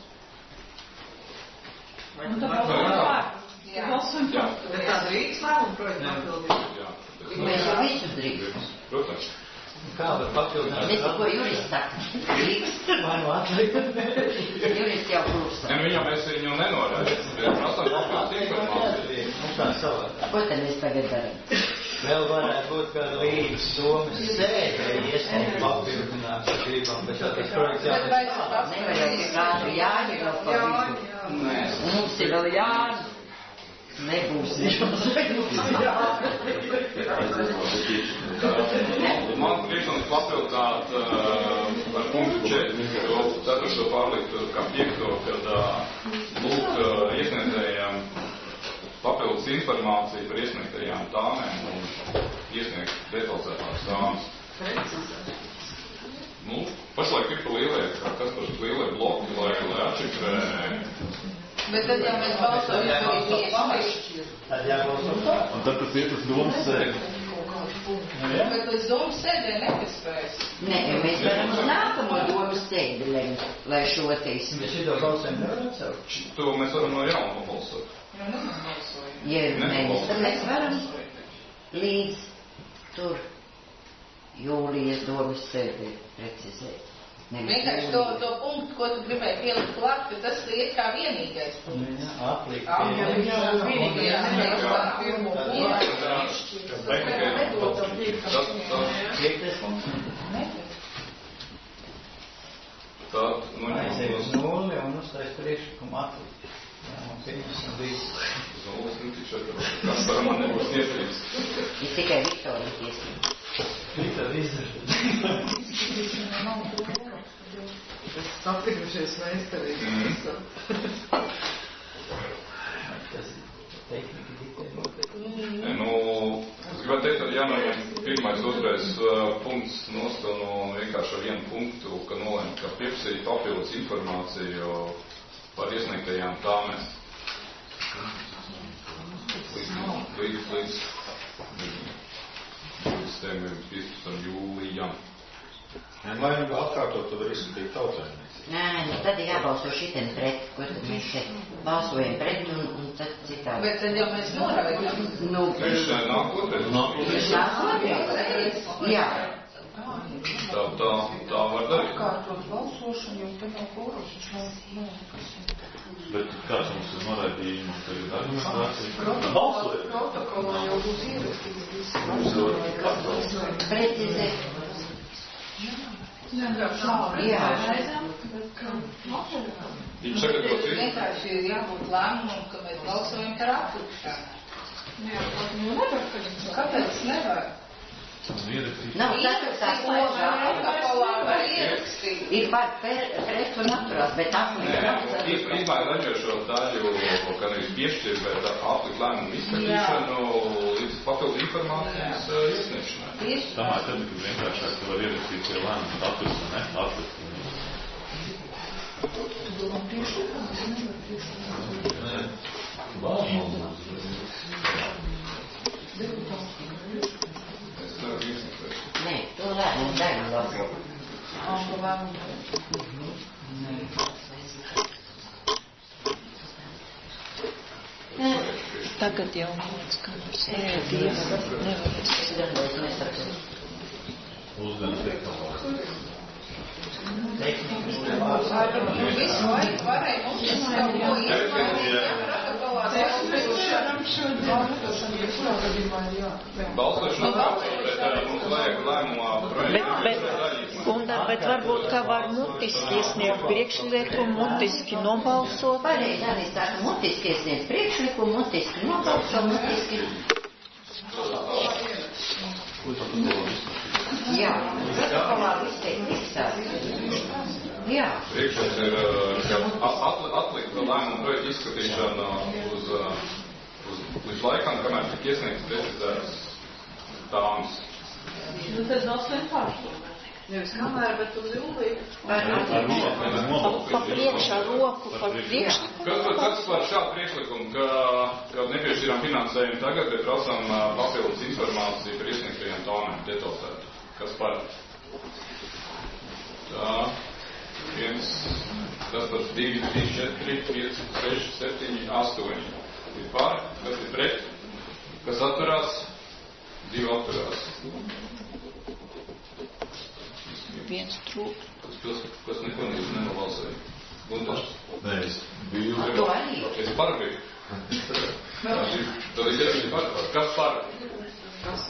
Un tā papildināt? Jā. Jā. Bet tā drīkst lēmumu projektu papildināt? Jā. Mēs jau visus drīkst. Protams. Kā var papildināt? Nezinu, ko jurists saka. Drīkst. Vai nu atlikt? Jurists jau klusa. Ne, viņam mēs viņu nenorādām. Prasām papildus informāciju. Nu kā savādāk. Ko tad mēs tagad darām? Vēl varētu būt, ka līdz Somas sēdē iesniegt papildināt ar gribam, bet tā tas projekts jānes. Nevar jau tik ātri Jāņi vēl pa vidu. Un mums ir vēl Jāni. Nebūs nežos. Man priekšlikums papildināt uh, ar punktu četri, to ceturto pārlikt kā piekto, kad uh, lūk uh, iesniedzējām papildus informāciju par iesniegtajām tāmēm un iesniegt detalizētās tāmas. Nu, pašlaik ir pa lielie, kā kas par lielie bloki, lai, lai atšifrē. Bet tad jau mēs balsojam arī tieši. Tad jābalso tā. Un tad tas iet uz domas sēdi. Bet uz domas sēdē nepaspēs. Nē, mēs varam uz nākamo domas sēdi lemt, lai šo teisim. Bet šito balsojumu nevar atsaukt. To mēs varam no jauna nobalsot. Jo nebalsojam. Ja ir mēnesis, tad mēs varam līdz tur jūlijas domas sēdi precizēt. Vienkārši to, to punktu, ko tu gribēji pielikt klāt, ka tas ir kā vienīgais punkts. Atlikt. Jā, jā, vienīgais. Nevar pirmo Tad, nu, aiziet uz nulli un uztais priekšlikumu atlikt. Jā, un pieņemsim visu. Nulles netikšot, kas par man nebūs iesniegts. Ir tikai Viktorija tiesība. Viktor izdarīt. Tas sapirgušies meistarīgi. Tas tehnika tikai noteikti. Nu, es gribētu teikt, ka jānoņem pirmais, otrais uh, punkts nostāv no vienkārši ar vienu punktu, ka nolēma, ka pieprasīt papildus informāciju par iesniegtajām tāmēs. Līdz, līdz, līdz, līdz piecpadsmitam jūlijam. Lai nu atkārtot, tad var izskatīt tautsēmnieks. Nē, nu tad ir jābalso šitien pret, ko tad mēs šeit balsojam pret un, un tad citādi. Bet tad jau mēs noraidām. Nu, Viņš nāk otrais. Viņš nāk otrais. Jā. Tā, tā, tā var darīt. Atkārtot balsošanu, jo te nav kūrus, viņš nav, kas ir. Bet kāds mums ir noraidījums tagad administrācija? Balsojam. Protokolā jau būs ierakstīts. Precizēt. Jā. Viņš sagatavot ir. Vienkārši ir jābūt lēmumam, ka mēs balsojam par atlikšanu. Jā, nu nevar, ka viņš Kāpēc nevar? Nav ceturtā požā. Ir par pret un atturās, bet aplikt nav ceturtā. Īstenībā ražošo daļu, kad arī piešķir, bet aplikt lēmumu izskatīšanu līdz papildu informācijas izsniegšanai. Domāju, tad, kad vienkāršāk tu var ierakstīt pie lēmumu status, ne? Aplikt. Nē, to lēmumu daļu labo. Tagad jau mūs, kā mums sēdīs, nevarēs. Darbojas nesaprast. Uzdenas tehnoloģijas. Visu laiku varēja mums kaut ko Bet, bet, Gunda, bet varbūt, kā var mutiski iesniegt priekšlikumu, mutiski nobalsot. Pareizi, arī tā, ka mutiski iesniegt priekšlikumu, mutiski nobalsot, mutiski. Jā, protokolā viss tiek izstāstīts. Jā. Priekšlikums ir atlikt lēmumu projektu izskatīšanu uz, uz, uz laikam, kamēr tik iesniegts precizētas tāmas. Nu, tad nav vienkārši. Nevis kamēr, bet uz jūliju. Pa priekšā roku, pa priekšu. Kas, kas par šādu priekšlikumu, ka jau nepiešķirām finansējumu tagad, bet prasām papildus informāciju par iesniegtajiem tonām detalizētu? Kas par? Tā. Viens, tas par divi, trīs, četri, pieci, seši, septiņi, astoņi. Ir pār, kas ir pret, kas atturās, divi atturās. Viens trūk. Kas, kas, kas neko nenobalsēja. Gundašs. Nē, es biju. To arī. Es par biju. Tad ir ķerši par. Kas par? Kas?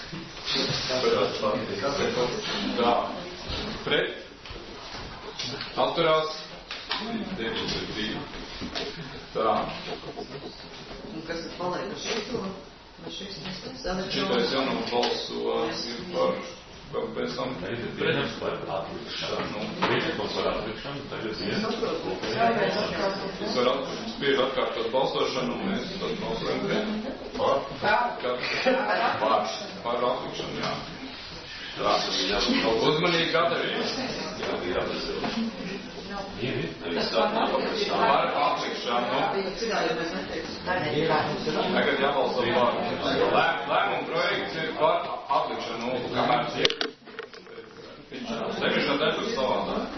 Tā. Pret. Atturās. deviņi, divi. Tā. Un kas ir paliek šito? Vai šis nesniedz? Šitais jānobalso ir par, par pēc tam. Pieņems par atlikšanu. Priekšlikums par atlikšanu. Tagad ir. Es varu spiežu atkārtot balsošanu, un mēs tad balsojam pret. Par? Par. Par atlikšanu, jā. Tā. Uzmanīgi gatavības. Jā, jā, tas ir. Par atlikšanu. Tagad jābalso par. Lēmumu projekts ir par atlikšanu, kamēr tiek. Sevišķi tad ir savādāk.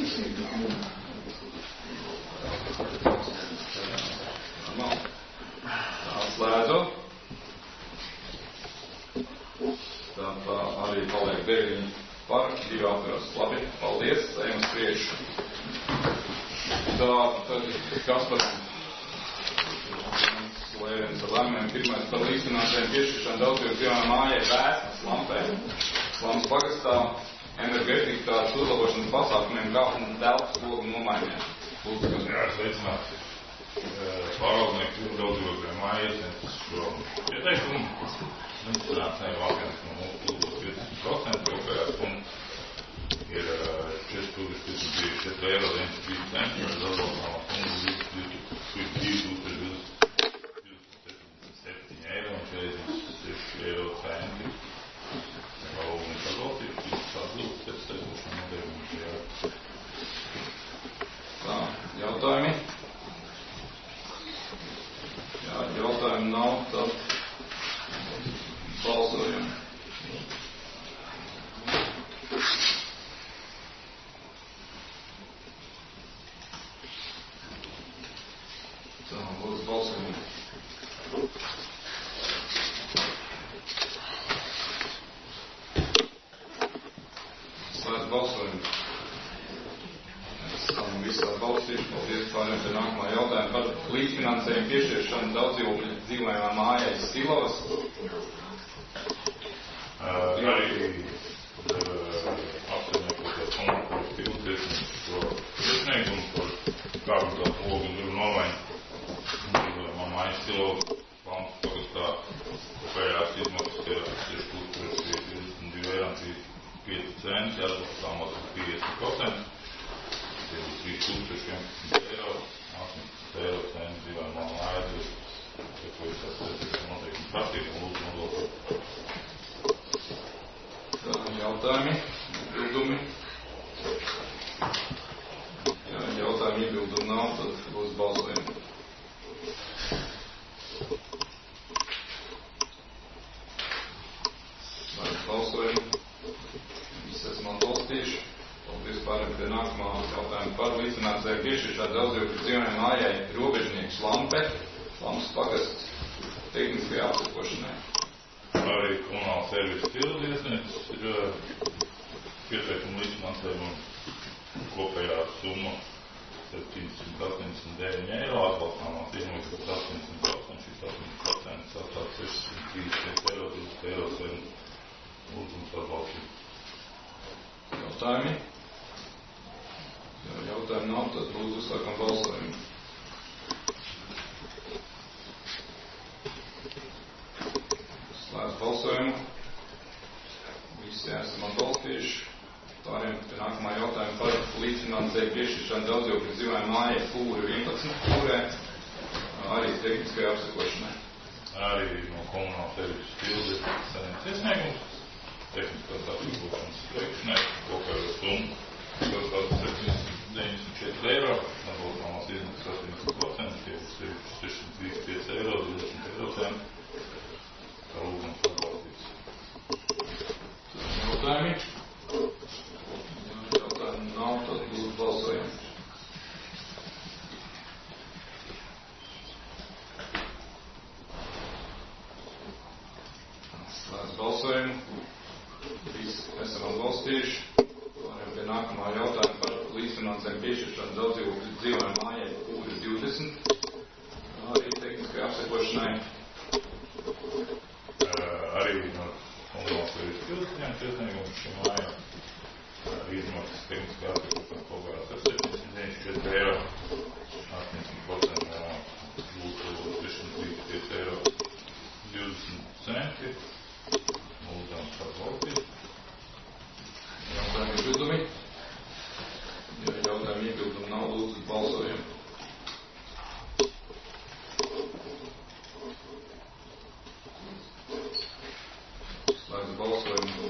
Tā slēdzu. Tā, tā arī paliek deviņi par, divi atturās. Labi, paldies, ejam uz priekšu. Tā, tad kas par slēdienas ar lēmumiem? Pirmais par līdzfinansējumu piešķiršanu daudzpilsētu dzīvojamajai mājai Vēsmas Lampē. Slams pagastā enerģētikas uzlabošanas pasākumiem kā un telpas logu nomaiņiem. Lūdzu, kas Jā, sveicināt. Pārvaldnieki daudzīvokļiem mājas šo ieteikumu. Mums sanācēja vakars no mūsu klubos piecdesmit procenti, kopējās punkts ir četri tūkstoši četri eiro deviņdesmit trīs centi, un zaudējumā punkts divi tūkstoši divsimt septiņi eiro un četrdesmit seši eiro centi. Pārvaldnieki atbalstīt, šis atbilst pēc sekošana noteikumu šajā. Tā, jautājumi? Jā, jautājumi nav, tad balsojam. Tā, lūdzu, balsojam. Slēdz balsojumu. Esam visā balstīši. Paldies, pārējiem pie nākamā jautājuma par līdzfinansējumu piešķiršanu daudzdzīvokļu dzīvojamajai mājai Stilovas. Uh, arī apsaimniekot konkursu tiltiesni šo iesniegumu par kādu tā logu un gribu novaiņu. Man mājas Stilovas valsts pagastā kopējās izmaksas ir tūkstoši procenti, atbalstām otrs piecdesmit procenti, tie būs trīs tūkstoši vienpadsmit eiro, astoņdesmit eiro centi dzīvēm no mājas, ko jūs tās redzēsim noteikti prasīt un lūdzu nodokli. Jautājumi, iebildumi? Ja jautājumi, iebildumi nav, tad lūdzu balsojumu. Balsojumu. Visi esam atbalstījuši. Paldies pārējiem pie nākamā jautājuma par līdzinācēju piešķiršā daudzdzīvokļu dzīvojamajai mājai robežnieku Slampe, Slampas pagasts tehniskai apsekošanai. Arī komunāla servisa tildiesnieks ir pieteikuma līdzfinansējuma kopējā summa septiņsimt astoņdesmit deviņi eiro, atbalstāmās ienākums astoņdesmit procenti, šīs astoņdesmit procenti sastāv sešsimt trīsdesmit eiro, divdesmit eiro centi. Lūdzums atbalstīt. Jautājumi? Ja jautājumi nav, tad lūdzu uzsākam balsojumu. Slēdz balsojumu. Visi esam atbalstījuši. Pārējiem pie nākamā jautājuma par līdzfinansēju piešķiršanu daudzdzīvokļu dzīvojamajai mājai Pūri vienpadsmit Pūrē, arī tehniskai apsekošanai. Arī no komunāla servisa tildi saņemts iesniegums. Tehniskās apsekošanas veikšanai kopējo summu septiņsimt deviņdesmit četri eiro, atbalstāmās ienākums astoņdesmit procenti, tie būs sešsimt trīsdesmit pieci eiro, divdesmit eiro centi. Tā lūgums atbalstīts. Jautājumi? Ja jautājumi nav, tad lūdzu balsojam. Slēdz balsojumu. Visi esam atbalstījuši. Pārējām pie nākamā jautājuma par līdzfinansējumu piešķiršanu daudzdzīvokļu dzīvojamajai mājai Pūri divdesmit, arī tehniskai apsekošanai. Arī no komunāla servisa tildi saņemts iesniegums šī māja. Izmaksas tehniskā apsekošanas kopējā septiņsimt deviņdesmit četri eiro, astoņdesmit procenti būtu sešsimt trīsdesmit pieci eiro, divdesmit centi. Lūdzams atbalstīt. Jautājumi iebildumi? Ja jautājumi iebildumi nav, lūdzu balsojam. Slēdz balsojumu.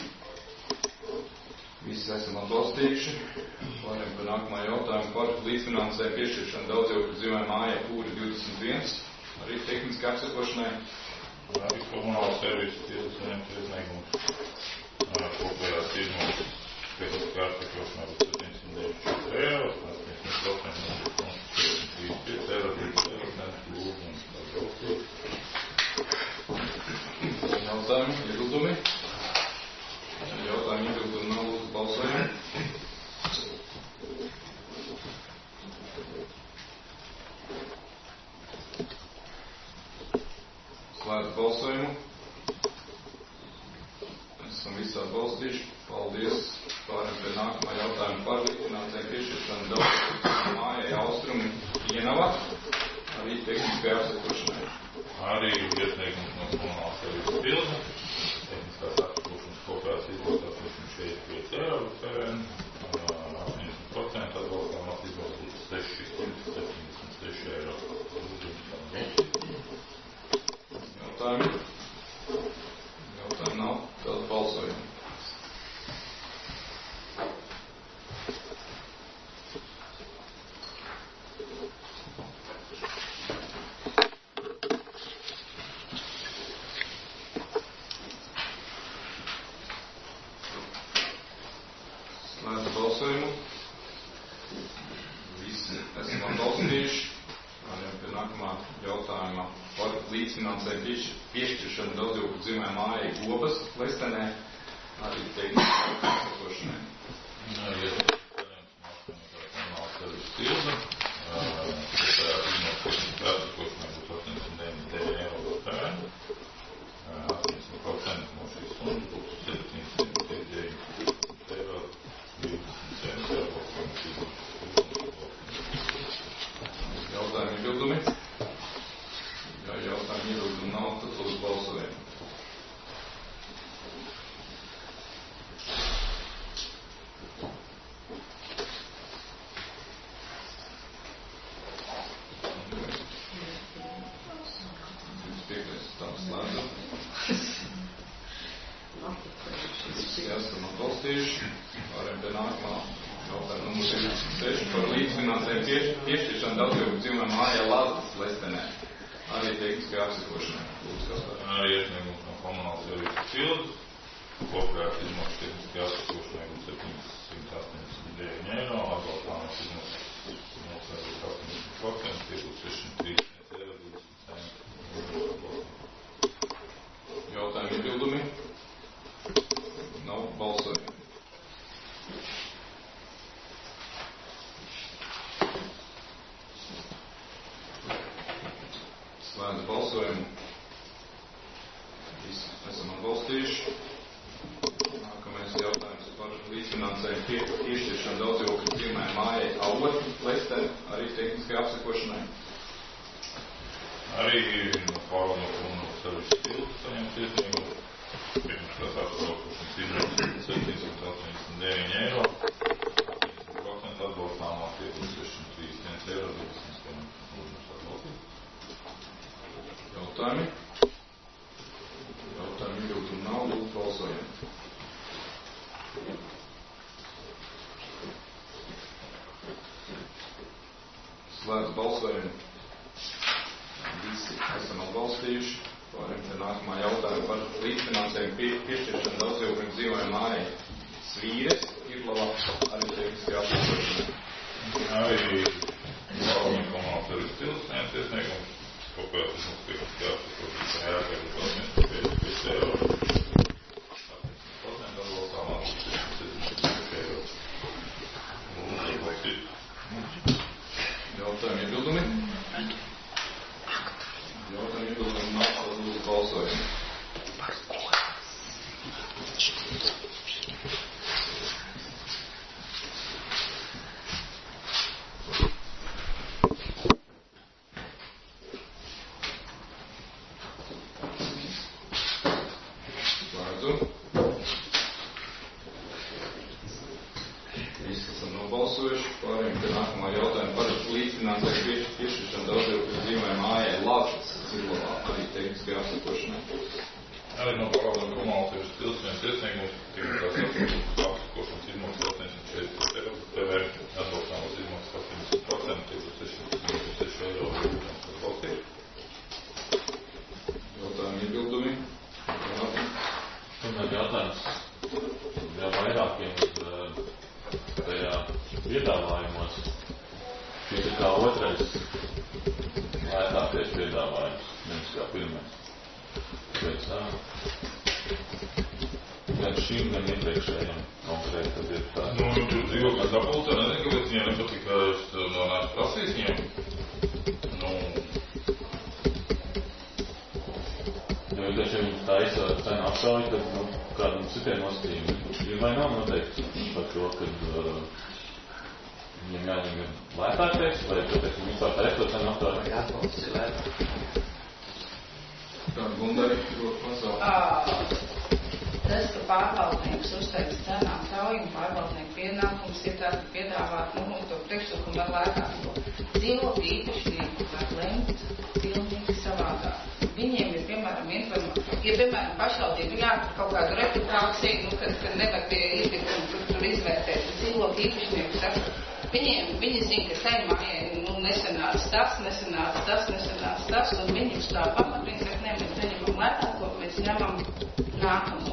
Visi esam atbalstījuši. Pārējām pie nākamā jautājuma par līdzfinansējumu piešķiršanu daudzdzīvokļu dzīvojamajai mājai Pūri divdesmit viens, arī tehniski apsekošanai. Arī komunāla servisa tildi saņemts iesniegums. Kopējās ienākums tehniskā apsekošanai būs septiņsimt deviņdesmit četri eiro, astoņdesmit procenti sešsimt trīsdesmit pieci eiro, divdesmit eiro centi. Lūdzums atbalstīt. Jautājumi, iebildumi? Jautājumi, iebildumi nav, lūdzu balsojam. Slēdz balsojumu. Esam visi atbalstījuši. Paldies. Pārējām pie nākamā jautājuma par līdzfinansējumu piešķiršanu daudzdzīvokļu mājai Austrumi Ienava, arī tehniskai apsekošanai. Arī iesniegums no komunāla servisa tildi. Tehniskās apsekošanas kopējās izmaksas astoņdesmit četri pieci eiro, astoņdesmit procenti atbalstāmās izmaksas sešsimt septiņdesmit seši eiro. Jautājumi? Jautājumi nav, tad balsojam. Slēdz balsojumu. Visi esam atbalstījuši. Pārējām pie nākamā jautājuma par līdzfinansējumu piešķiršanu daudzdzīvokļu dzīvojamajai mājai Gobas Lestenē, arī tehniskā apsekošanai. Komunāla servisa tildi. Kopējā izmaksas tehniskā apsekošanai būs astoņdesmit deviņi eiro centi. astoņdesmit procenti no šīs summas būs septiņsimt deviņdesmit eiro, divdesmit centi atbalstāmās izmaksas. Jautājumi, iebildumi? Ja jautājumi, iebildumi nav, tad lūdzu balsojam. Tā slēdzam. Esam atbalstījuši. Pārējām pie nākamā jautājuma numur divdesmit seši par līdzfinansējumu piešķiršanu daudzjūgu dzīvojamā mājā Lazdas Lestenē. Arī tehniskai apsekošanai. Arī iesniegums no komunālas ierīces Cildes. Kopējās izmaksas tehniskai apsekošanai būs septiņsimt astoņdesmit deviņi eiro. Atbalstāmās izmaksas nosēdot astoņdesmit procenti, tie būs sešsimt trīsdesmit eiro divdesmit centi. Jautājumi iebildumi? Nav balsojumi. Slēdz balsojumu. Visi esam atbalstījuši. Nākamais jautājums par līdzfinansējumu piešķiršanu daudzdzīvokļu dzīvojamajai mājai Augot Lestene, arī tehniskai apsekošanai. Arī pārvaldot un servisu Cildes saņemt iesniegumu. Pirms tās apsekošanas izmaksas septiņsimt astoņdesmit deviņi eiro. astoņdesmit procenti atbalstāmā tie būs sešsimt trīsdesmit eiro divdesmit centi. Jautājumi? Jautājumi iebildumi nav, lūdzu balsojam. Slēdz balsojumu. Visi esam atbalstījuši. Pārējām pie nākamā jautājuma par līdzfinansējumu pie, piešķiršanu daudzdzīvokļu dzīvojamajai mājai Svīres, Irlava, arī tehniskai apsekošanai. Arī Valmīja komunāls arī Cildes saņemt iesniegumu. Kopējās izmaksas tehniskai apsekošanai jāgaida astoņdesmit pieci eiro. astoņdesmit procenti atbalstāmās sešsimt septiņdesmit eiro. Lūdzu, balsīt. Jautājumi iebildumi? Jautājumi iebildumi nav, tad lūdzu balsojam. Slēdzu. Visi esam nobalsojuši. Pārējām pie nākamā jautājuma par līdzfinansējumu piešķiršanu daudzjūgu dzīvojamajai mājai Lazdas Irlavā, arī tehniskai apsekošanai. Arī no pārvaldot komunālas ir Cildes viens iesniegums, tehniskās apsekošanas izmaksas astoņdesmit četri eiro, T V R atbalstāmās izmaksas astoņdesmit procenti, tie būs sešsimt septiņdesmit seši eiro atbalstīt. Jautājumi iebildumi? Tomēr jautājums jau vairākiem tajā piedāvājumos. Šis ir kā otrais lētākais piedāvājums, nevis kā pirmais. Pēc tā, gan šim, gan iepriekšējiem konkrēti tad ir tā. Nu, tu dzīvokļu sapulcē, nezinu, kāpēc viņiem nepatika, es no nāc prasīs viņiem. Nu, jo tieši viņi taisa cenu apsauju, tad nu, kādam citiem nosacījumiem ir vai nav noteikti par to, kad uh, viņiem jāņem ir lētākais, vai tāpēc viņi vispār taisa to cenu apsauju? Jā, tas ir lētāk. Kāda Gundari, ko pasaukt? Tas, ka pārvaldnieks uzteic cenām tauju un pārvaldnieku pienākums ir tā, ka piedāvāt nu, to priekšlikumu ar lētāko. Dzīvokļu īpašnieku var lemt pilnīgi savādāk. Viņiem ir, piemēram, informācija, ja, piemēram, pašvaldība jātur kaut kādu reputāciju, nu, kad, kad nevar pie iepirkuma, tur, tur izvērtēt. Dzīvokļu īpašnieku saka, viņiem, viņi zina, ka tai mājai nu, nesanāca tas, nesanāca tas, nesanāca tas, un viņi uz tā pamatu, viņi saka, ne, mēs neņemam lētāko, mēs ņemam nākamo.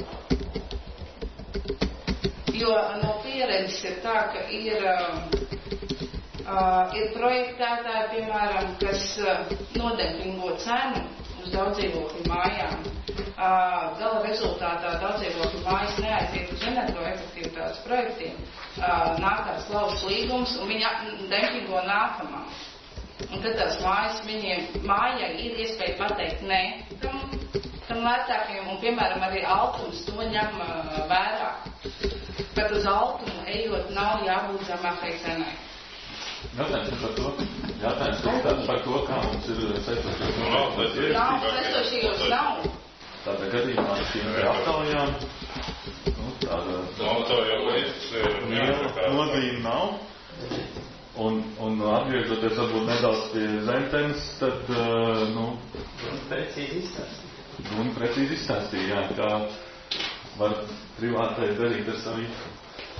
Jo no pieredzes ir tā, ka ir, uh, ir projektētāji, piemēram, kas uh, nodempingo cenu uz daudzdzīvokļu mājām. Uh, gala rezultātā daudzdzīvokļu mājas neaiziet uz energoefektivitātes projektiem. Uh, nākās laužas līgums un viņa dempingo nākamā. Un tad tās mājas viņiem, mājai ir iespēja pateikt nē tam, tam lētākajam, un piemēram arī altums to ņem uh, vērā. Bet uz altumu ejot nav jābūt zemākai cenai. Jautājums ir par to, jautājums ir tāds par to, kā mums ir sestošajos noteikti. Nav, sestošajos nav. Tādā gadījumā šīm aptaujām, nu, tāda... Nav tā jau līdz... Nozīme nav. Un, un atgriežoties varbūt nedaudz pie zemtenes, tad, nu, precīzi izstāstīja. Duni precīzi izstāstīja, jā, kā var privātai darīt ar savu īstu.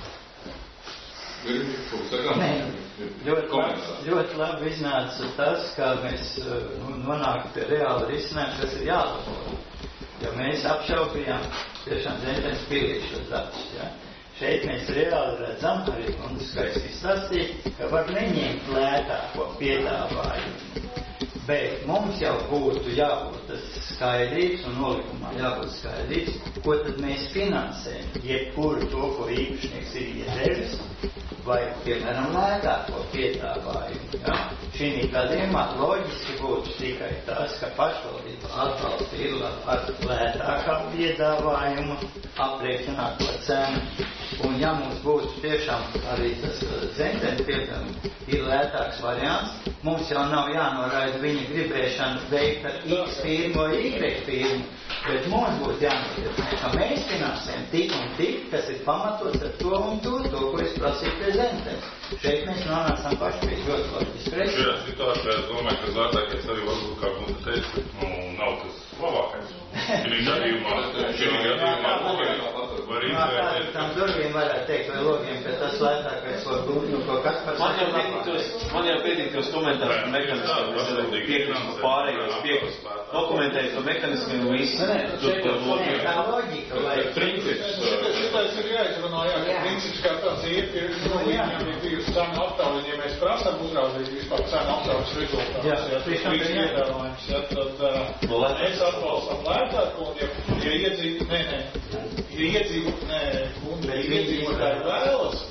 Nē, ļoti, labi, ļoti labi iznāca tas, kā mēs nu, nonākam pie reāla risinājuma, kas ir jālabo. Jo mēs apšaubījām tiešām Zentens pieļīšos datus. Ja? Šeit mēs reāli redzam, arī mums skaisti izstāstīt, ka var neņemt lētāko piedāvājumu. Bet mums jau būtu jābūt tas skaidrības un nolikumā jābūt skaidrības, ko tad mēs finansējam, jebkuru to, ko īpašnieks ir iedevis, vai, piemēram, lētāko piedāvājumu. Ja? Šī gadījumā loģiski būtu tikai tas, ka pašvaldība atbalsta ir ar lētākā piedāvājumu aprēķināt par cenu. Un ja mums būtu tiešām arī tas Zentens piedāvājums ir lētāks variants, mums jau nav jānoraida viņa gribēšana veikt ar X firmu vai Y firmu, bet mums būtu jānoraida, ka mēs finansējam tik un tik, kas ir pamatots ar to un to, to, ko es prasīju pie Zentens. Šeit mēs nonācām paši pie ļoti loģiski. Šajā situācijā es domāju, ka lētākais arī varbūt kā būtu teikt, nu, nav tas labākais. Šī gadījumā, šī gadījumā var izvērtēt. Tam durvīm varētu teikt, vai logiem, ka tas lētākais var būt, nu, ko kas par man jau pietīktos, man jau pietīktos komentārus par mekanismiem, es arī piekrītu pārējos piekrītu. Dokumentēju par mekanismiem un visu. Nē, tā loģika, vai princips. Šitais ir jāizrunā, jā, ka princips kā tāds iet, ir, nu, viņam ir bijusi cenu aptauja, ja mēs prasām uzrādīt vispār cenu aptaujas rezultātus, jā, trīs iedāvājums, ja, tad uh, mēs atbalstam lētāku, un ja, ja iedzīvot, nē, nē, ja iedzīvot, nē, un ja iedzīvotāji vēlas,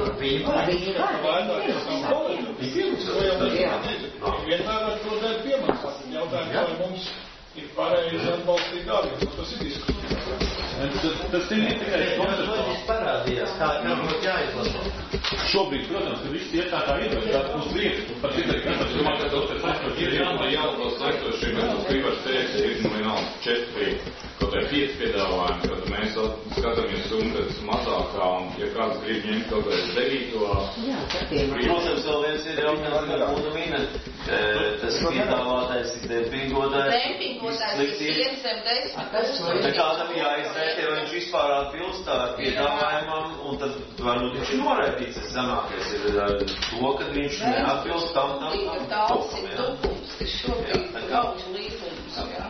tad lētākas nav kolēģi, to jau mēs vienmēr ar to dēļ piemaksāt, jautājums, vai mums ir pareizi atbalstīt dārgums, un tas ir diskusija. Tas ir tikai konceptuāls parādījās, kā būtu jāizlasa. Šobrīd, protams, ka viss iet tā kā ir, bet tā uz priekšu, pat citai, ka tas domā, ka tas ir saistot, ir jāmā jāatbalst saistot šiem, mēs gribētu teikt, ir nu vienalga četri, kaut vai pieci piedāvājumi, kad mēs skatāmies summu, kad tas mazākā, un ja kāds grib ņemt kaut vai devīto. Protams, vēl viens ir jautājums, kā būtu minēt, tas piedāvātais, dempingotājs, dempingotājs ir viens zem desmit. Tā kādam jāizvērtē, vai viņš vispār atbilst tā piedāvājumam, un tad var nu viņš ir noraidīts, tas zemākais ir to, kad viņš neatbilst tam, tam, tam, daudz ir tukums, kas šobrīd gaužu līgums, jā.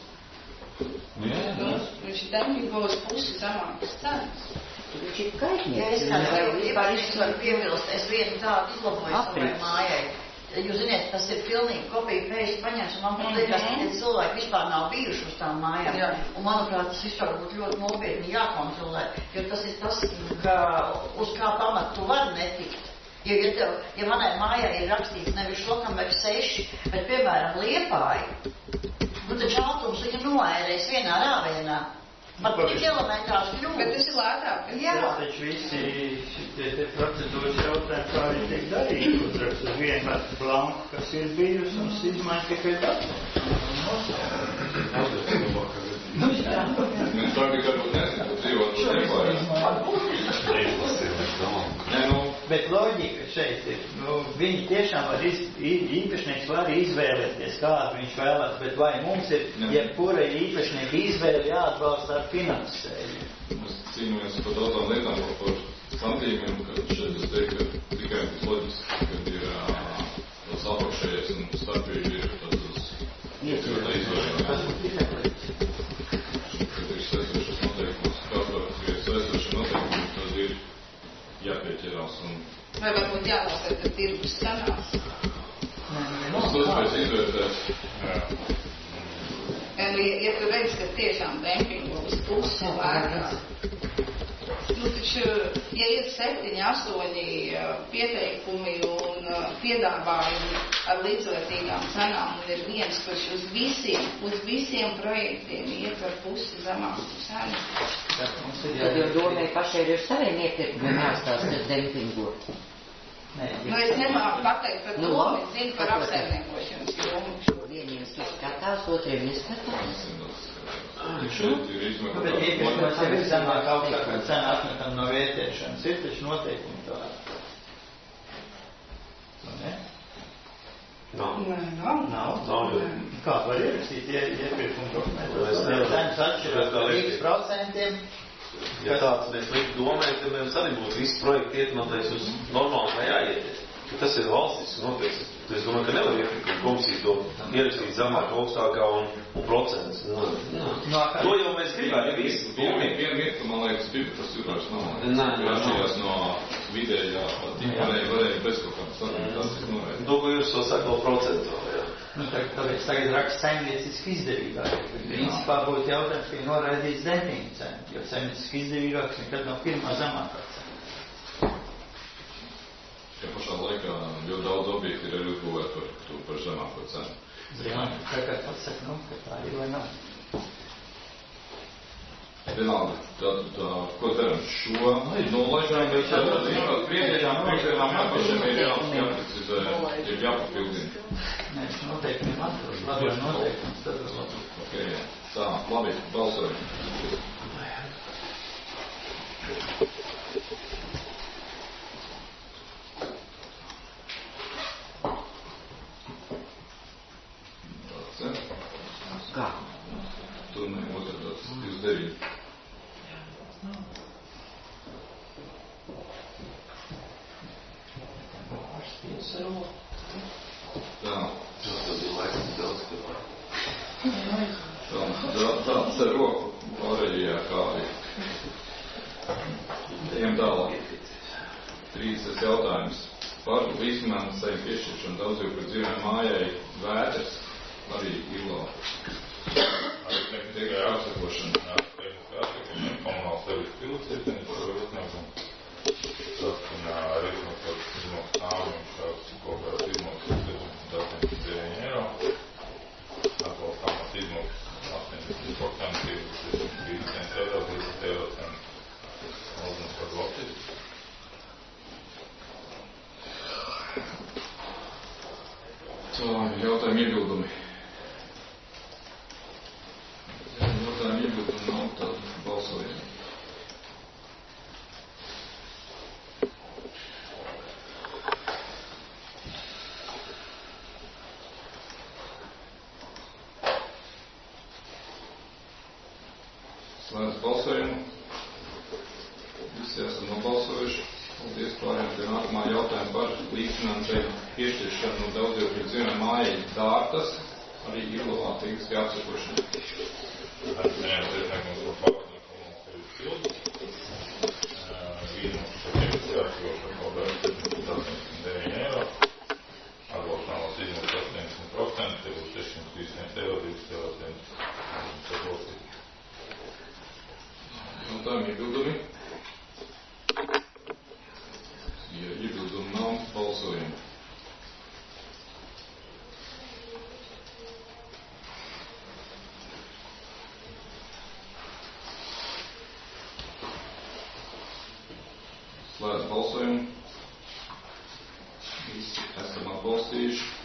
Viņš ir dempingos pusi zemākas cenas. Viņš ir kaitnieks. Ja es kādā vispār varu piebilst, es vienu tādu izlaboju savai mājai. Jūs ziniet, tas ir pilnīgi kopija paste paņemts, un man liekas, ka tie cilvēki vispār nav bijuši uz tām mājām. Jā. Un manuprāt, tas vispār būtu ļoti nopietni jākontrolē, jo tas ir tas, ka uz kā pamatu tu vari netikt. Jo, ja, tev, ja manai mājai ir rakstīts nevis Šlokambeku seši, bet, piemēram, Liepāja, nu taču ātrums viņa noērēs vienā rāvienā. Man tik elementārs kļūst. Bet tas ir lētāk. Jā. Taču visi šitie te procedūras jautājumi, kā viņi tiek darīti, uzrakst uz vienu vērtu blanku, kas ir bijusi, un izmaiņa tikai datu. Nu, jā. Mēs tā tikai varbūt nezinu, ka dzīvot uz Liepājā. Nē, nu. Bet loģika šeit ir, nu, viņi tiešām var, iz, īpašnieks var izvēlēties, kādu viņš vēlās, bet vai mums ir, jebkura īpašnieka izvēle jāatbalsta ar finansējumu? Mēs cīnāmies par daudzām lietām, par santīmiem, ka šeit es teiktu, ka tikai loģiski, kad ir tas apakšējais un starpīgi ir tas iekļūtā izvēle. Tas ir tikai loģiski. Kad ir saistošas noteikumus, kāpēc ir saistošas noteikumus, tad ir jāpieķerās un... Vai varbūt jānosaka, ka tirgus cenās? Mums tas pēc izvērtēt. Ja, ja tu redz, ka tiešām dempingos pusi lētāk, nu taču, ja ir septiņi, astoņi pieteikumi un piedāvājumi ar līdzvērtīgām cenām un ir viens, kurš uz visiem, uz visiem projektiem iet ar pusi zemāku cenu. Tad jau domāju, pašai ir saviem iepirkumiem jāstāsta dempingot. Nu, es nemāku pateikt par to, es zinu par apsaimniekošanas jomu. Vieniem skatās, otriem neskatās. Nu, bet iepirkumos jau ir zemāk augstākā cena atmetam no vērtēšanas. Ir taču noteikumi tā. Nu, ne? Nav. Nē, nav. Nav. Nav. Kā var ierakstīt iepirkumu dokumentos? Cenas atšķirās par trīs procentiem. Ja tāds mēs liktu domēt, tad mēs arī būtu visi projekti ietnoties uz normālu, kā jāiet. Tas ir valstis noteikti. Es domāju, ka nevar iepirkuma komisija to ierakstīt zemāk, augstākā un, un procents. No, no. To jau mēs gribētu, ja visi. Viena vieta, man liekas, bija, tas jūtās nav. Atšķirās no vidējā, varēja, varēja bez kaut kādas argumentācijas norēdīt. To, ko jūs to saka, vēl procentuāli, jā. Nu, tāpēc tagad raksta saimnieciski izdevīgāk. Principā būtu jautājums, ka ir noraidīts dempinga cena, jo saimnieciski izdevīgāks nekad nav pirmā zemākā cena. Ja pašā laikā ļoti daudz objekti ir arī uzbūvēti par, par zemāko cenu. Jā, kā kā pats saka, nu, ka tā ir vai nav. Vienalga, tad, tā, ko daram šo? Nu, laižām, bet tad priekšējām, priekšējām jāpašiem ir jāprecizē, ir jāpapildina. Nē, es noteikti nemantos, labi, noteikti, tad ir labi. Ok, tā, labi, balsojam. Kā? Tu ne, otrs tāds, divas derīgi. Tā. Tas bija laikam daudz, ka Tā, tā, tāds ar roku pārējā kāri. Ejam tālāk. trīsdesmit jautājums. Par līdzfinansējumu piešķiršanu daudzdzīvokļu dzīvē mājai Vētras, arī ILO. Arī tikai apsakošana, jāsakošana, komunāls servisu pilsētnes, par uzņēmumu. Tas, un arī izmaksāt izmaksas nāvi, viņš tāds kopējās izmaksas septiņdesmit deviņi eiro. Atbalstāmās izmaksas astoņdesmit procenti, trīsdesmit eiro, trīsdesmit eiro cents. Lūdzu par bloķis. Tā, jautājumi iebildumi. Jautājumi iebildumi nav, tad balsojam. Slēdz balsojumu. Visi esam nobalsojuši. Paldies, pārējām pie nākamā jautājuma par līdzfinansējumu piešķiršanu daudzdzīvokļu dzīvē mājai Dārtas, arī Irlovā tiksiski apsakošana. Arī saņēmis iesniegums par pārādījumu komunāls servisu pilsētnes. Izmaksas septiņdesmit atsevišķi kopējās septiņdesmit astoņdesmit deviņi eiro. Atbalstāmās izmaksas astoņdesmit procenti, būs sešsimt trīsdesmit eiro, divdesmit eiro cents. Tas valstī. Jautājumi iebildumi? Ja iebildumi nav, balsojam. Slēdz balsojumu. Visi esam atbalstījuši.